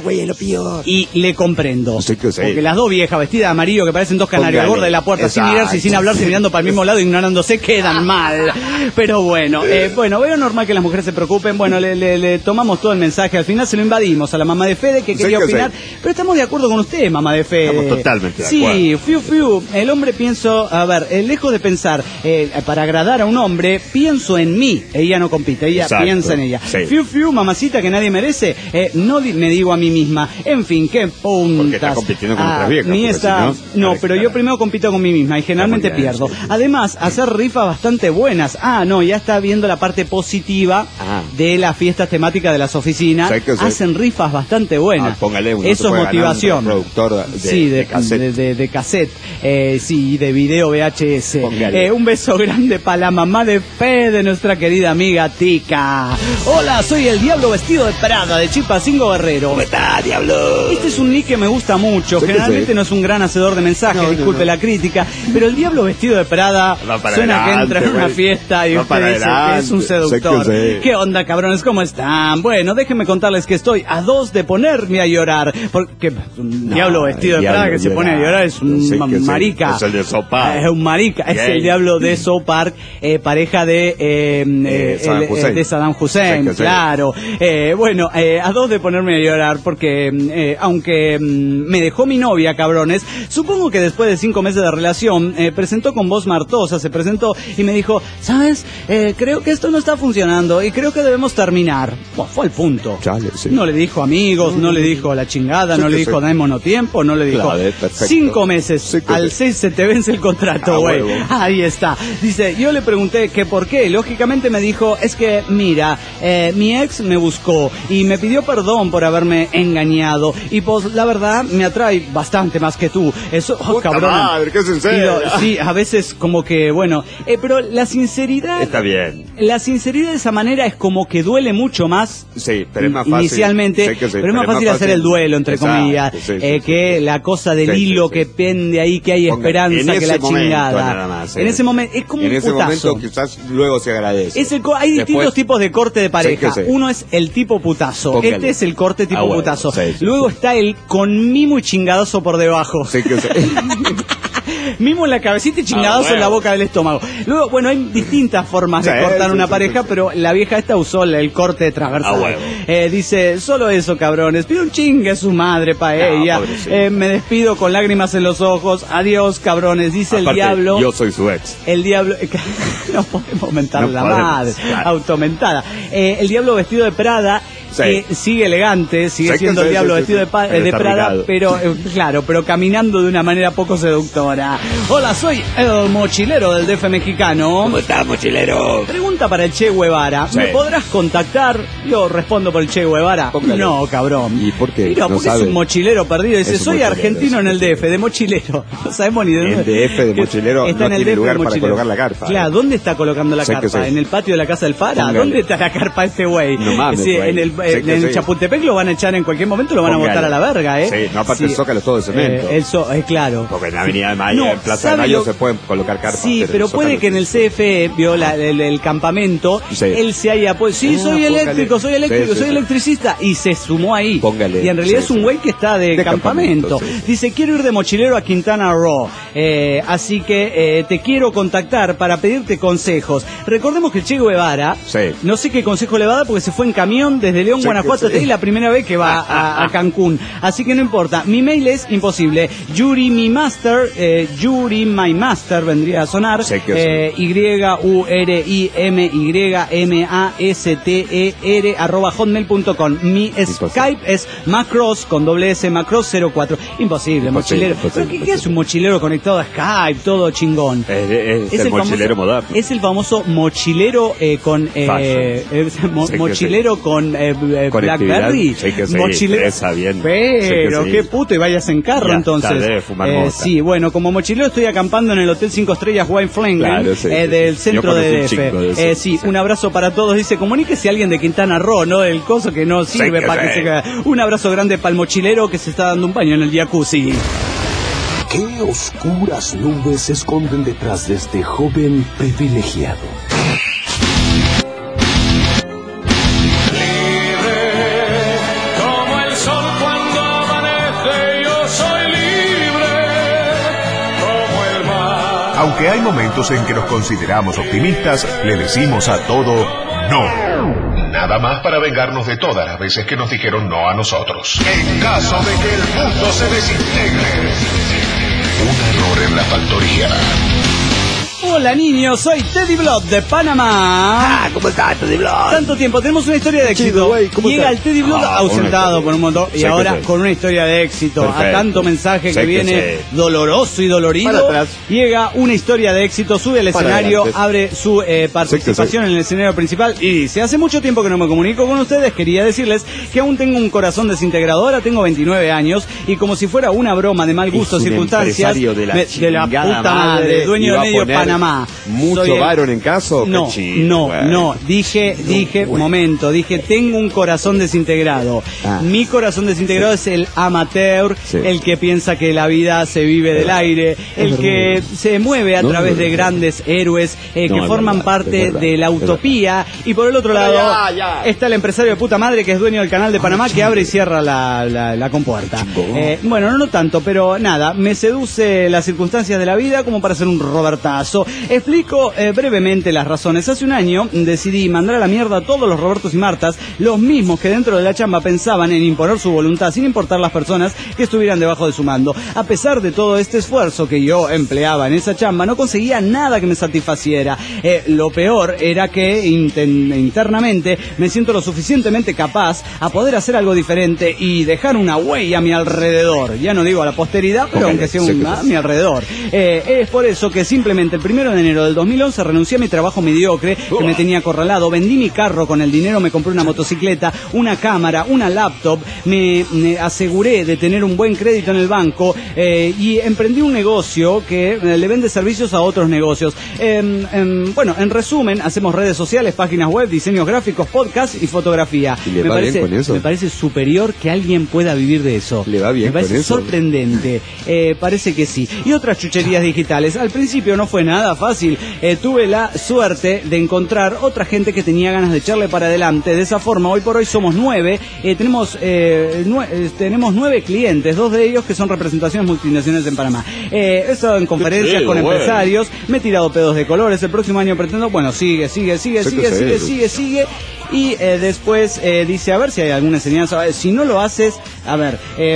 Y le comprendo. Sí que sí. Porque las dos viejas vestidas de amarillo que parecen dos canarios al Póngale. borde de la puerta, sin Exacto. mirarse y sin hablarse, mirando para el mismo lado, ignorándose, quedan mal. Pero bueno, eh, bueno, veo normal que las mujeres se preocupen. Bueno, le, le- le tomamos todo el mensaje. Al final se lo invadimos a la mamá de Fede que Sí quería que opinar. sí. Pero estamos de acuerdo con usted, mamá de Fede. Estamos totalmente de Sí, acuerdo. fiu, fiu. El hombre pienso, a ver, eh, lejos de pensar eh, para agradar a un hombre, pienso en mí. Ella no compite, ella Exacto. piensa en ella. Sí. Fiu, fiu, mamacita que nadie merece. Eh, no di- me digo a mí misma. En fin, qué puntas. Porque está compitiendo con Ah, otras viejas, ni porque esta- si no, no, parece pero que yo nada. primero compito con mí misma y generalmente Está muy bien, pierdo. sí. Además, hacer rifas bastante buenas. Ah, no, ya está viendo la parte positiva Ah. de las fiestas temáticas de las oficinas. Sí que sí. Hacen rifas bastante buenas. Ah, póngale, uno Eso se es puede ganar un motivación. reproductor de- sí, de, de cassette. de, de- de cassette. Eh, sí, de video V H S. Póngale. Eh, un beso grande para la mamá de Fede, nuestra querida amiga Tica. Hola, soy el Diablo vestido de Prada de Chipacingo Guerrero. ¿Cómo está, diablo? Este es un nick que me gusta mucho. Sí que Generalmente sí. no es un gran hacedor de mensajes, No, no, disculpe no. la crítica, pero el Diablo vestido de Prada Va para suena que adelante, entra en una güey. fiesta y Va usted para dice que es un adelante. seductor. Sé que sí. ¿Qué onda, cabrones? ¿Cómo están? Bueno, déjenme contarles que estoy a dos de ponerme a llorar. Porque un No, Diablo vestido el de Prada diablo que se pone a llora. llorar es un Yo sé ma- que sí. marica. Es el de South Park. Es un marica. Es Gay. el Diablo de South Park, eh, pareja de, eh, eh, Saddam el- eh, Hussein. de Saddam Hussein. Sé que sí. Claro. Eh, bueno, eh, a dos de ponerme a llorar porque eh, aunque mm, me dejó mi novia, cabrones, supongo que después de cinco meses de relación eh, presentó con voz martosa, se presentó y me dijo, ¿sabes? Eh, creo que esto no está funcionando y creo que debemos terminar. Bueno, fue al punto. Chale, sí. No le dijo amigos, no le dijo la chingada, Sí no que le dijo sí. démonos tiempo, no le dijo Claro, es perfecto. cinco meses. Sí que Al sí. seis se te vence el contrato, Ah, güey. huevo. Ahí está. Dice, yo le pregunté que por qué. Lógicamente me dijo, es que, mira, eh, mi ex me buscó y me pidió perdón por haberme engañado. Y pues, la verdad, me atrae bastante más que tú. Eso, oh, Puta cabrón. madre, qué sincera. Y lo- Sí, a veces como que, bueno, eh, pero la sinceridad... Está bien. La sinceridad de esa manera es como que duele mucho más. Sí, pero es más fácil. Inicialmente, Sé que sí, pero es más fácil hacer el duelo, entre Exacto, comillas, sí, sí, eh, sí, que sí. la cosa del Sí, sí, hilo sí. que pende ahí, que hay Ponga, esperanza, en que ese la momento chingada. nada más, En eh. ese momento, es como En un ese putazo. momento quizás luego se agradece. Es el co- hay distintos Después- tipos de corte de pareja. Sí que sí. Uno es el tipo putazo. Póngale. Este es el corte tipo Ah, bueno, putazo. sí, sí, Luego sí. está el con mimo y chingadazo por debajo. Sí que sí. Mimo en la cabecita y chingadazo Ah, en la bueno. boca del estómago. Luego, bueno, hay distintas formas de Sí, cortar sí, una sí, pareja, sí, sí. pero la vieja esta usó el corte transversal. Ah, bueno. Eh, dice, solo eso, cabrones. Pido un chingue a su madre pa' No, ella. pobrecito. Eh, me despido con lágrimas en los ojos. Adiós, cabrones. Dice el Aparte, diablo. Yo soy su ex. El diablo... no podemos mentar No la podemos, madre. claro. Automentada. Eh, el diablo vestido de Prada... Sí. que sigue elegante, sigue Sí que siendo el sí, diablo sí, vestido sí, de, pa- sí. Pero de está Prada, arruinado. pero eh, claro, pero caminando de una manera poco seductora. Hola, soy el mochilero del D F mexicano. ¿Cómo está, mochilero? Pregunta para el Che Guevara. Sí. ¿Me podrás contactar? Yo respondo por el Che Guevara. Póngale. No, cabrón. ¿Y por qué? Mira, No porque es sabe. un mochilero perdido. Dice, Es un soy mochilero, argentino es en un el D F, de mochilero. No sabemos ni de El dónde. D F de mochilero Está no en el tiene D F lugar de para mochilero. colocar la carpa. Claro, ¿dónde está colocando la Sé que carpa? sí. ¿En el patio de la casa del Fara? Póngale. ¿Dónde está la carpa este güey? No mames, Sí, güey. en el, Sé en que el sí. Chapultepec lo van a echar en cualquier momento, lo van a Póngale. botar a la verga, ¿eh? Sí, no, aparte el Zócalo es todo de cemento. Eh, el so- eh, claro. Porque en la Avenida de Mayo, No, en Plaza de ¿sabe Mayo lo- se pueden colocar carpas. Sí, pero el puede Zócalo que en el sí. C F E, vio la- el, el campamento, Sí. él se haya pues sí, Ah, soy póngale. eléctrico, soy eléctrico, Sí, sí, soy sí. electricista, y se sumó ahí. Póngale. Y en realidad Sí, es un sí. güey que está de, De campamento. campamento, sí. Dice, quiero ir de mochilero a Quintana Roo, eh, así que eh, te quiero contactar para pedirte consejos. Recordemos que el Che Guevara, Sí. no sé qué consejo le va a dar porque se fue en camión desde León, Sí, Guanajuato. sí. Es la primera vez que va a, a Cancún. Así que no importa. Mi mail es imposible. Yuri mi master, eh, Yuri my master vendría a sonar. Sí, que eh, Y U R I M Y M A S T E R arroba hotmail punto com. Mi Imposible. Skype es Macross con doble S Macross cero cuatro. Imposible, Imposible, mochilero. imposible, ¿Pero ¿Qué, ¿Qué imposible. es un mochilero conectado a Skype? Todo chingón. Es, es, es el, mochilero famoso, moderno. Es el famoso mochilero eh, con eh, Fashion. es mo- Sí que mochilero sí. con eh, eh, Conectividad, Blackberry. sí que sí, Mochilero. esa bien. Pero Sí que sí. qué puto, y vayas en carro Ya, entonces. tal vez, fumar Eh, mota. sí, bueno, como mochilero estoy acampando en el Hotel cinco Estrellas White Flame Claro, sí, eh, sí, del sí. centro Yo de D conozco un F. chico de eso, Eh, sí, sí. un abrazo para todos. Dice, comuníquese a alguien de Quintana Roo, ¿no? El coso que no sirve que para sí. que se quede. Un abrazo grande para el mochilero que se está dando un baño en el jacuzzi. ¿Qué oscuras nubes se esconden detrás de este joven privilegiado? Como el sol cuando amanece, yo soy libre, como el mar. Aunque hay momentos en que nos consideramos optimistas, le decimos a todo no. Nada más para vengarnos de todas las veces que nos dijeron no a nosotros. En caso de que el mundo se desintegre. Un error en la factoría. Hola niños, soy Teddy Blood de Panamá. Ah, ¿cómo estás, Teddy Blood? Tanto tiempo, tenemos una historia de éxito. Chido, güey, ¿cómo Llega estás? el Teddy Blood Ah, ausentado una por un montón y Sí, ahora que sí. con una historia de éxito. A Perfecto. tanto mensaje que Sí, que viene sí. doloroso y Para dolorido, atrás. llega una historia de éxito, sube al Para escenario, adelante. abre su eh, participación en el escenario principal y dice, hace mucho tiempo que no me comunico con ustedes, quería decirles que aún tengo un corazón desintegrador, ahora tengo veintinueve años y como si fuera una broma de mal gusto, Es un circunstancias, empresario de la me- de la chingada puta madre, madre, dueño y de va a medio poner Panamá. mucho Soy el- varón en caso. No, Qué chido, no, güey. no, dije, dije, güey. momento, dije, tengo un corazón desintegrado. Ah. Mi corazón desintegrado es el amateur, Sí. el que piensa que la vida se vive del aire, el Es que verdad. se mueve a No, través es de verdad. grandes héroes eh, No, que es forman verdad, parte es verdad, de la es utopía. Y por el otro lado ya, ya. está el empresario de puta madre que es dueño del canal de Panamá que abre y cierra la, la, la compuerta. Chingón. Eh, bueno, no, no tanto, pero nada, me seduce las circunstancias de la vida como para ser un Robertazo. Explico eh, brevemente las razones. Hace un año decidí mandar a la mierda a todos los Robertos y Martas, los mismos que dentro de la chamba pensaban en imponer su voluntad sin importar las personas que estuvieran debajo de su mando. A pesar de todo este esfuerzo que yo empleaba en esa chamba, no conseguía nada que me satisfaciera. Eh, lo peor era que inten- internamente me siento lo suficientemente capaz a poder hacer algo diferente y dejar una huella a mi alrededor. Ya no digo a la posteridad, pero Póngale, aunque sea sí un, que a sí. mi alrededor. Eh, es por eso que simplemente el primero de enero del dos mil once renuncié a mi trabajo mediocre que me tenía acorralado, vendí mi carro, con el dinero me compré una motocicleta, una cámara, una laptop, me, me aseguré de tener un buen crédito en el banco eh, y emprendí un negocio que eh, le vende servicios a otros negocios. Eh, em, bueno, en resumen, hacemos redes sociales, páginas web, diseños gráficos, podcast y fotografía. ¿Y le me va bien parece, con eso? me parece superior que alguien pueda vivir de eso. ¿Le va bien Me parece con eso? sorprendente. Eh, parece que sí. Y otras chucherías digitales. Al principio no fue nada fácil. Eh, tuve la suerte de encontrar otra gente que tenía ganas de echarle para adelante. De esa forma, hoy por hoy somos nueve. Eh, tenemos, eh, nue- eh, tenemos nueve clientes, dos de ellos que son representaciones multinacionales en Panamá. Eh, he estado en conferencias chido, con güey. empresarios, me he tirado pedos de colores. El próximo año pretendo, bueno, sigue, sigue, sigue, Sí sigue, que sigue, sí. sigue, sigue. Y eh, después eh, dice, a ver si hay alguna enseñanza. Eh, Si no lo haces, a ver, eh,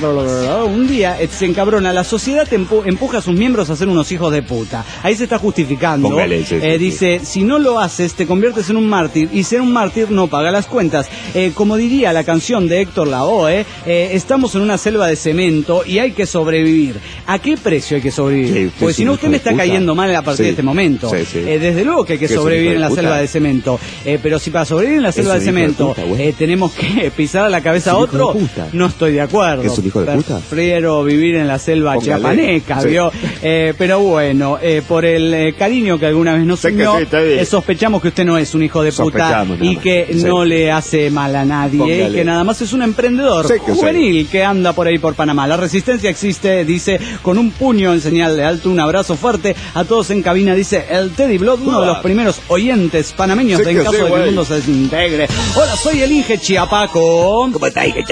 un día eh, se encabrona, la sociedad te empu- empuja a sus miembros a ser unos hijos de puta. Ahí se está justificando. Póngale, sí, sí, Eh, sí. dice, si no lo haces, te conviertes en un mártir, y ser un mártir no paga las cuentas. Eh, como diría la canción de Héctor Lavoe, eh, estamos en una selva de cemento y hay que sobrevivir. ¿A qué precio hay que sobrevivir? Sí, usted Porque es si un no, hijo usted me de está puta. cayendo mal a partir Sí. de este momento. Sí, sí. Eh, desde luego que hay que Que es un sobrevivir hijo en de la puta. selva de cemento. Eh, pero si para sobrevivir en la selva de un hijo de cemento puta, güey. eh, tenemos que pisar a la cabeza a Es un hijo de otro, puta. no estoy de acuerdo. ¿Es un hijo de puta? Prefiero vivir en la selva Póngale. chiapaneca, Sí. ¿vio? Eh, pero bueno, eh, por el eh, cariño que alguna vez nos Sí que unió, sí, está bien. eh, sospechamos que usted no es un hijo de puta Sospechamos, nada y más. que Sí. no le hace mal a nadie, Póngale. y que nada más es un emprendedor Sí que sí. juvenil que anda por ahí por Panamá. La resistencia existe, dice, con un puño en señal de alto. Un abrazo fuerte a todos en cabina, dice el Teddy Blood, uno de los primeros oyentes panameños Sí en que caso sí, de que el güey. mundo se desintegre. Hola, soy el Inge Chiapaco. ¿Cómo estás, Inge Chapaco?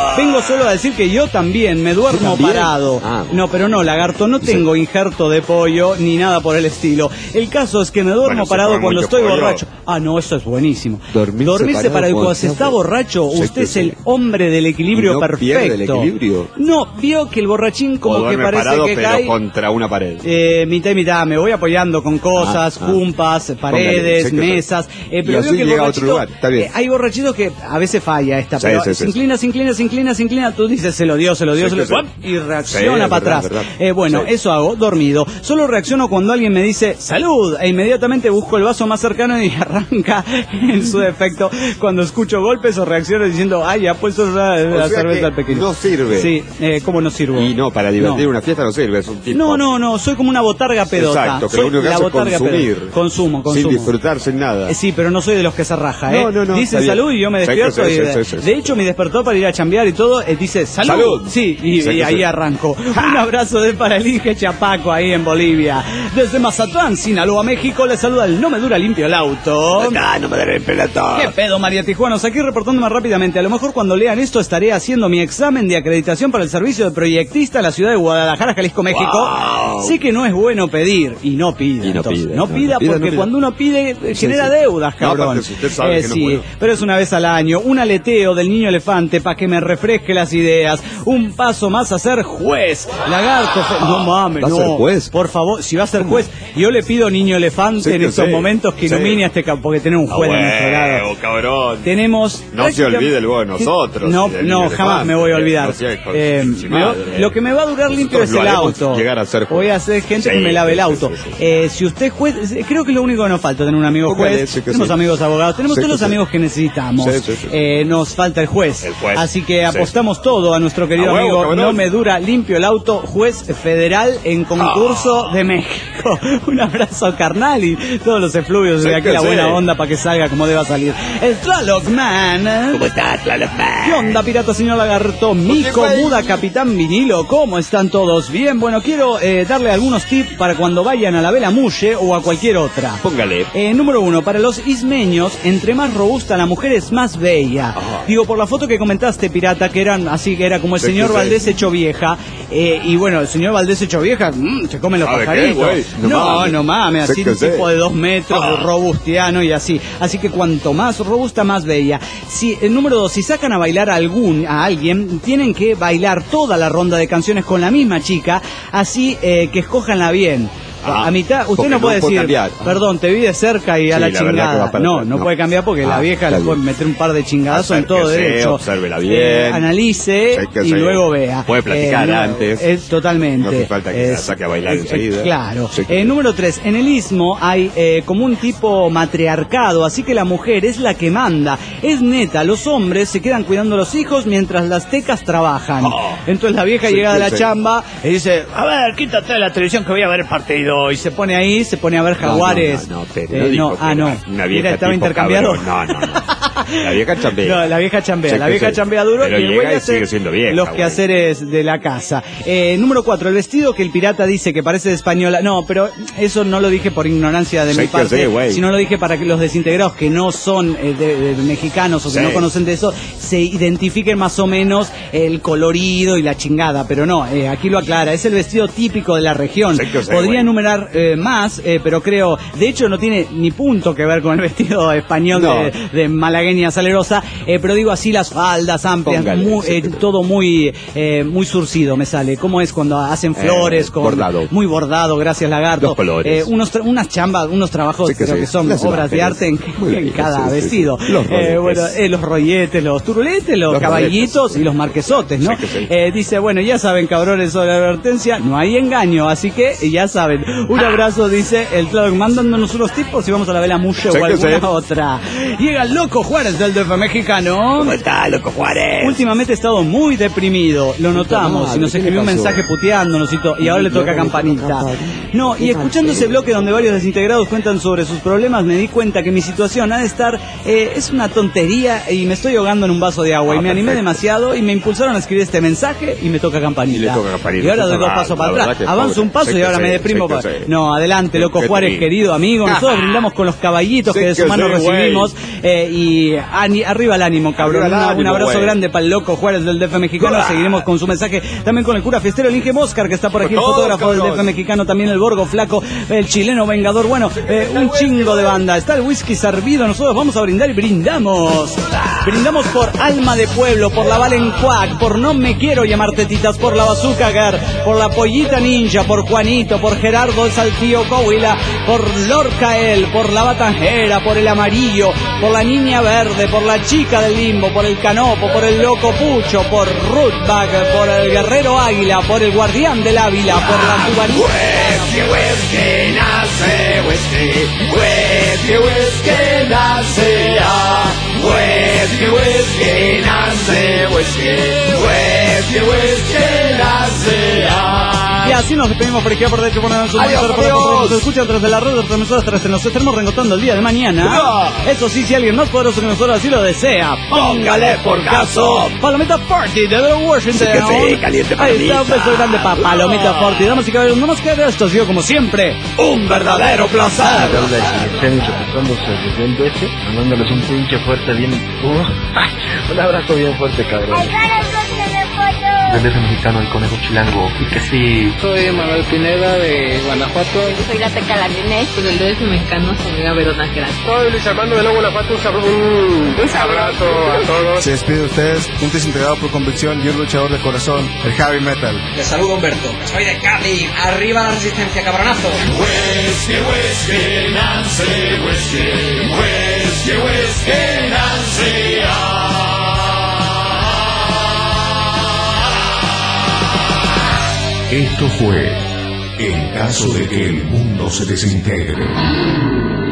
Vengo solo a decir que yo también me duermo ¿También? parado. Ah. No, pero no, lagarto, no tengo Sí. injerto de pollo ni nada por el estilo. El caso es que me duermo Bueno, se parado come cuando mucho estoy pollo. borracho. Ah, no, eso es buenísimo. Dormirse Dormirse parado parado cuando cuando se está está borracho, Sí, usted sí, es el sí. hombre del equilibrio ¿Y no perfecto. pierde el equilibrio? No, vio que el borrachín como o que duerme parece parado, que pero cae contra una pared. eh, mitad y mitad, me voy apoyando con cosas, Ah, ah. cumpas, paredes, sé que mesas, eh, Y pero así veo que el llega a otro borrachito, lugar, está bien. eh, hay borrachitos que a veces falla esta, Sí, pero sí, se sí, inclina, se inclina, se inclina, se inclina, tú dices se lo dio, se lo dio, Sí, se lo sí, dio, sí. y reacciona Sí, es para verdad, atrás. verdad. Eh, bueno, Sí. eso hago, dormido. Solo reacciono cuando alguien me dice salud, e inmediatamente busco el vaso más cercano y arranca en su defecto cuando escucho golpes o reacciono diciendo, ay, ya puesto la, la O sea cerveza que al pequeño. no sirve. Sí, eh, ¿cómo no sirvo? Y no, para divertir No. una fiesta no sirve, es un tipo. No, no, no, soy como una botarga pedota. Exacto, que soy lo único que la hace es botarga consumir. pedota. Consumo, consumo. Sin disfrutar, sin nada. Eh, Sí, pero no soy de los que se raja, ¿eh? No, no, no, Dice está bien. salud y yo me Sí, despierto. sí, y sí, de, sí, sí, de sí. hecho, me despertó para ir a chambear y todo. eh, dice salud. Salud. Sí, y, Sí, y sí, ahí sí. arranco. Un abrazo de para el Inge Chapaco ahí en Bolivia. Desde Mazatlán, Sinaloa, México, le saluda el No Me Dura Limpio el Auto. No, no me daré el pelotón. ¿Qué pedo, María Tijuanos? Aquí reportándome rápidamente. A lo mejor cuando lean esto estaré haciendo mi examen de acreditación para el servicio de proyectista en la ciudad de Guadalajara, Jalisco, México. Wow. Sé que no es bueno pedir y no pida. Y no entonces. pida, no no, pida no pida, porque no pida. cuando uno pide eh, Sí, genera sí. deudas, No, cabrón. aparte, si usted sabe que no sí, puede. pero es una vez al año. Un aleteo del niño elefante para que me refresque las ideas. Un paso más a ser juez. Lagarto. fe- No mames, ¿Va a no. ser juez? Por favor, si va a ser juez, yo le pido niño elefante Sí, en que estos sí. momentos que Sí. ilumine a este campo, porque tener un juez de nuestro lado. cabrón. Tenemos. No se olvide luego de nosotros, No, y del no, niño jamás elefante, me voy a que olvidar. no sea hijo Eh, de su lo, madre. lo que me va a durar limpio Nosotros es el lo haremos auto. llegar a ser juez. Voy a hacer gente Sí, que me lave el sí, auto. sí, sí, sí. Eh, si usted es juez, creo que es lo único que nos falta, tener un amigo Póngale, juez. sí que Tenemos sí. amigos abogados, tenemos Sí todos que los sí. amigos que necesitamos. Sí, sí, sí. Eh, nos falta el juez. El juez. Así que Sí, apostamos todo a nuestro querido A huevo, amigo cabrón. No Me Dura Limpio el Auto, juez federal en concurso Ah. de México. Un abrazo carnal y todos los efluvios Sí de aquí que la sí. buena onda para que salga como deba salir. El Tlaloc Man. ¿Cómo estás, Tlaloc Man? ¿Qué onda, pirata, señor Lagarto? Mico, güey? Muda, Capitán Vinilo, ¿cómo están todos? Bien, bueno, quiero eh, darle algunos tips para cuando vayan a la Vela Mulle o a cualquier otra. Póngale. Eh, número uno, para los ismeños, entre más robusta la mujer es más bella. Ajá. Digo, por la foto que comentaste, pirata, que eran así, que era como el Sí, señor sí, sí. Valdés hecho vieja. Eh, y bueno, el señor Valdés hecho vieja, mmm, se comen los ¿Sabe qué, pajaritos. güey? No no, mames. no mames, Sí así que un sí. tipo de dos metros, Ah. robustiano y así. Así que cuanto más robusta, más bella. Si, el número dos, si sacan a bailar a algún, a alguien, tienen que bailar toda la ronda de canciones con la misma chica, así eh, que escojanla bien. Ah, a mitad, usted porque no puede no puede decir, cambiar. perdón, te vi de cerca y a Sí, la la verdad que chingada. va para No, atrás, no, no. puede cambiar porque la Ah, vieja está le puede bien. meter un par de chingadazos en todo Acérquese, derecho. obsérvela bien. Eh, analice Sí que y sí. luego vea. Puede platicar no, antes. Es totalmente. No hace falta que la Es- saque a bailar es- enseguida. Claro. Sí que Eh, sí. número tres, en el istmo hay eh, como un tipo matriarcado, así que la mujer es la que manda. Es neta, los hombres se quedan cuidando a los hijos mientras las tecas trabajan. Oh. Entonces la vieja Sí llega de que la sí. chamba y dice, a ver, quítate de la televisión que voy a ver el partido. Y se pone ahí, se pone a ver No, Jaguares. No, no, no, pero Eh, no dijo no, que ah, era no. Una Mira, vieja estaba tipo intercambiado. cabrón. No, no, no. La vieja chambea. No, la vieja chambea, Sí, la que vieja sí. chambea duro Pero y el llega güey y hace sigue siendo vieja, los güey. quehaceres de la casa. Eh, número cuatro, el vestido que el pirata dice que parece de española. No, pero eso no lo dije por ignorancia de Sí, mi que parte, sí, güey. sino lo dije para que los desintegrados que no son eh, de, de mexicanos o que Sí. no conocen de eso, se identifiquen más o menos el colorido y la chingada. Pero no, eh, aquí lo aclara, es el vestido típico de la región. Sí, que sí, Podría güey. enumerar eh, más, eh, pero creo, de hecho no tiene ni punto que ver con el vestido español No. de, de malagueña salerosa, eh, pero digo así las faldas amplias, Póngale, muy, sí, eh, que- todo muy eh, muy surcido me sale. ¿Cómo es cuando hacen flores? Eh, con, bordado. Muy bordado, gracias Lagarto. Los colores. Eh, unos tra- unas chambas, unos trabajos Sí que creo sí. que son Las obras de imágenes. arte en, Muy en bien, cada sí, sí, sí. vestido. Los Eh, rolletes. bueno, eh, los rolletes, los turuletes, los, Los caballitos rolletes, sí. y los marquesotes, ¿no? Sí que sí. Eh, dice, bueno, ya saben, cabrones, sobre la advertencia, no hay engaño, así que ya saben. Un abrazo, dice el Tlaloc, mandándonos unos tipos si vamos a la Vela Mulle Sí o que alguna sí. otra. Llega el Loco Juárez del D F mexicano. ¿Cómo estás, loco Juárez? Últimamente he estado muy deprimido, lo notamos, madre, y nos ¿qué le escribió un pasó? mensaje puteándonos y, to- y ahora le toca campanita. No, y escuchando ese bloque donde varios desintegrados cuentan sobre sus problemas, me di cuenta que mi situación ha de estar, eh, es una tontería y me estoy ahogando en un vaso de agua. Ah, y me animé perfecto. demasiado y me impulsaron a escribir este mensaje y me toca campanita. Y le toca campanita. Y ahora doy Está dos mal, pasos la para verdad atrás. que Avanzo pobre. un paso Sí y que ahora sí, me deprimo. sí que Sí. No, adelante, Loco Qué Juárez, triste. querido amigo. Nosotros brindamos con los caballitos Sí, que de su que mano sí, recibimos. Eh, y ani- arriba el ánimo, cabrón. Arriba el Una- ánimo, un abrazo güey. grande para el Loco Juárez del D F mexicano. ¡Uah! Seguiremos con su mensaje. También con el cura fiestero, el Inge Moscar, que está por aquí, el Por todos, fotógrafo del D F cabrón. mexicano. También el Borgo Flaco, el chileno vengador. Bueno, eh, un chingo de banda. Está el whisky servido. Nosotros vamos a brindar y brindamos. Brindamos por Alma de Pueblo, por la Valencuac, por No Me Quiero Llamar Tetitas, por la Bazooka Girl, por la Pollita Ninja, por Juanito, por Gerardo el Saltillo Coahuila, por Lorca El, por la Batanjera, por el Amarillo, por la Niña Verde, por la Chica del Limbo, por el Canopo, por el Loco Pucho, por Rootback, por el Guerrero Águila, por el Guardián del Ávila, por la Cubanita. Whisky, whisky, nace whisky, whisky, whisky, nace ah. Whisky, whisky, nace whisky, whisky, whisky, nace ah. Y así nos despedimos por izquierda, por derecho, por la Adiós, adiós. Se escucha tras de la red de transmisores tras nos estaremos reencontrando el día de mañana. Eso sí, si alguien más poderoso que nosotros así lo desea, póngale por caso. Palomita Party de Washington. Sí que sí, caliente Ahí está, un palomita. beso grande para Palomita Party. Damas y caballeros, no nos queda esto, ha sido como siempre un verdadero placer. Habla de Cristian interpretándose desde el D F, mandándoles un pinche fuerte bien. Uh, un abrazo bien fuerte, cabrón. Del D F mexicano, el conejo chilango. Y que sí. Soy Manuel Pineda de Guanajuato. Soy la Teca Larinés, pues del D F mexicano, soy Verona Nájera. Soy Luis Armando de Lobo Guanajuato, un sabroso. Un abrazo a todos. Se despide de ustedes, un desintegrado por convicción y un luchador de corazón, el heavy metal. Les saludo Humberto, soy de Cádiz, arriba la resistencia, cabronazo. Whisky, whisky, Nancy, whisky, whisky, whisky, Nancy ah. Esto fue En caso de que el mundo se desintegre.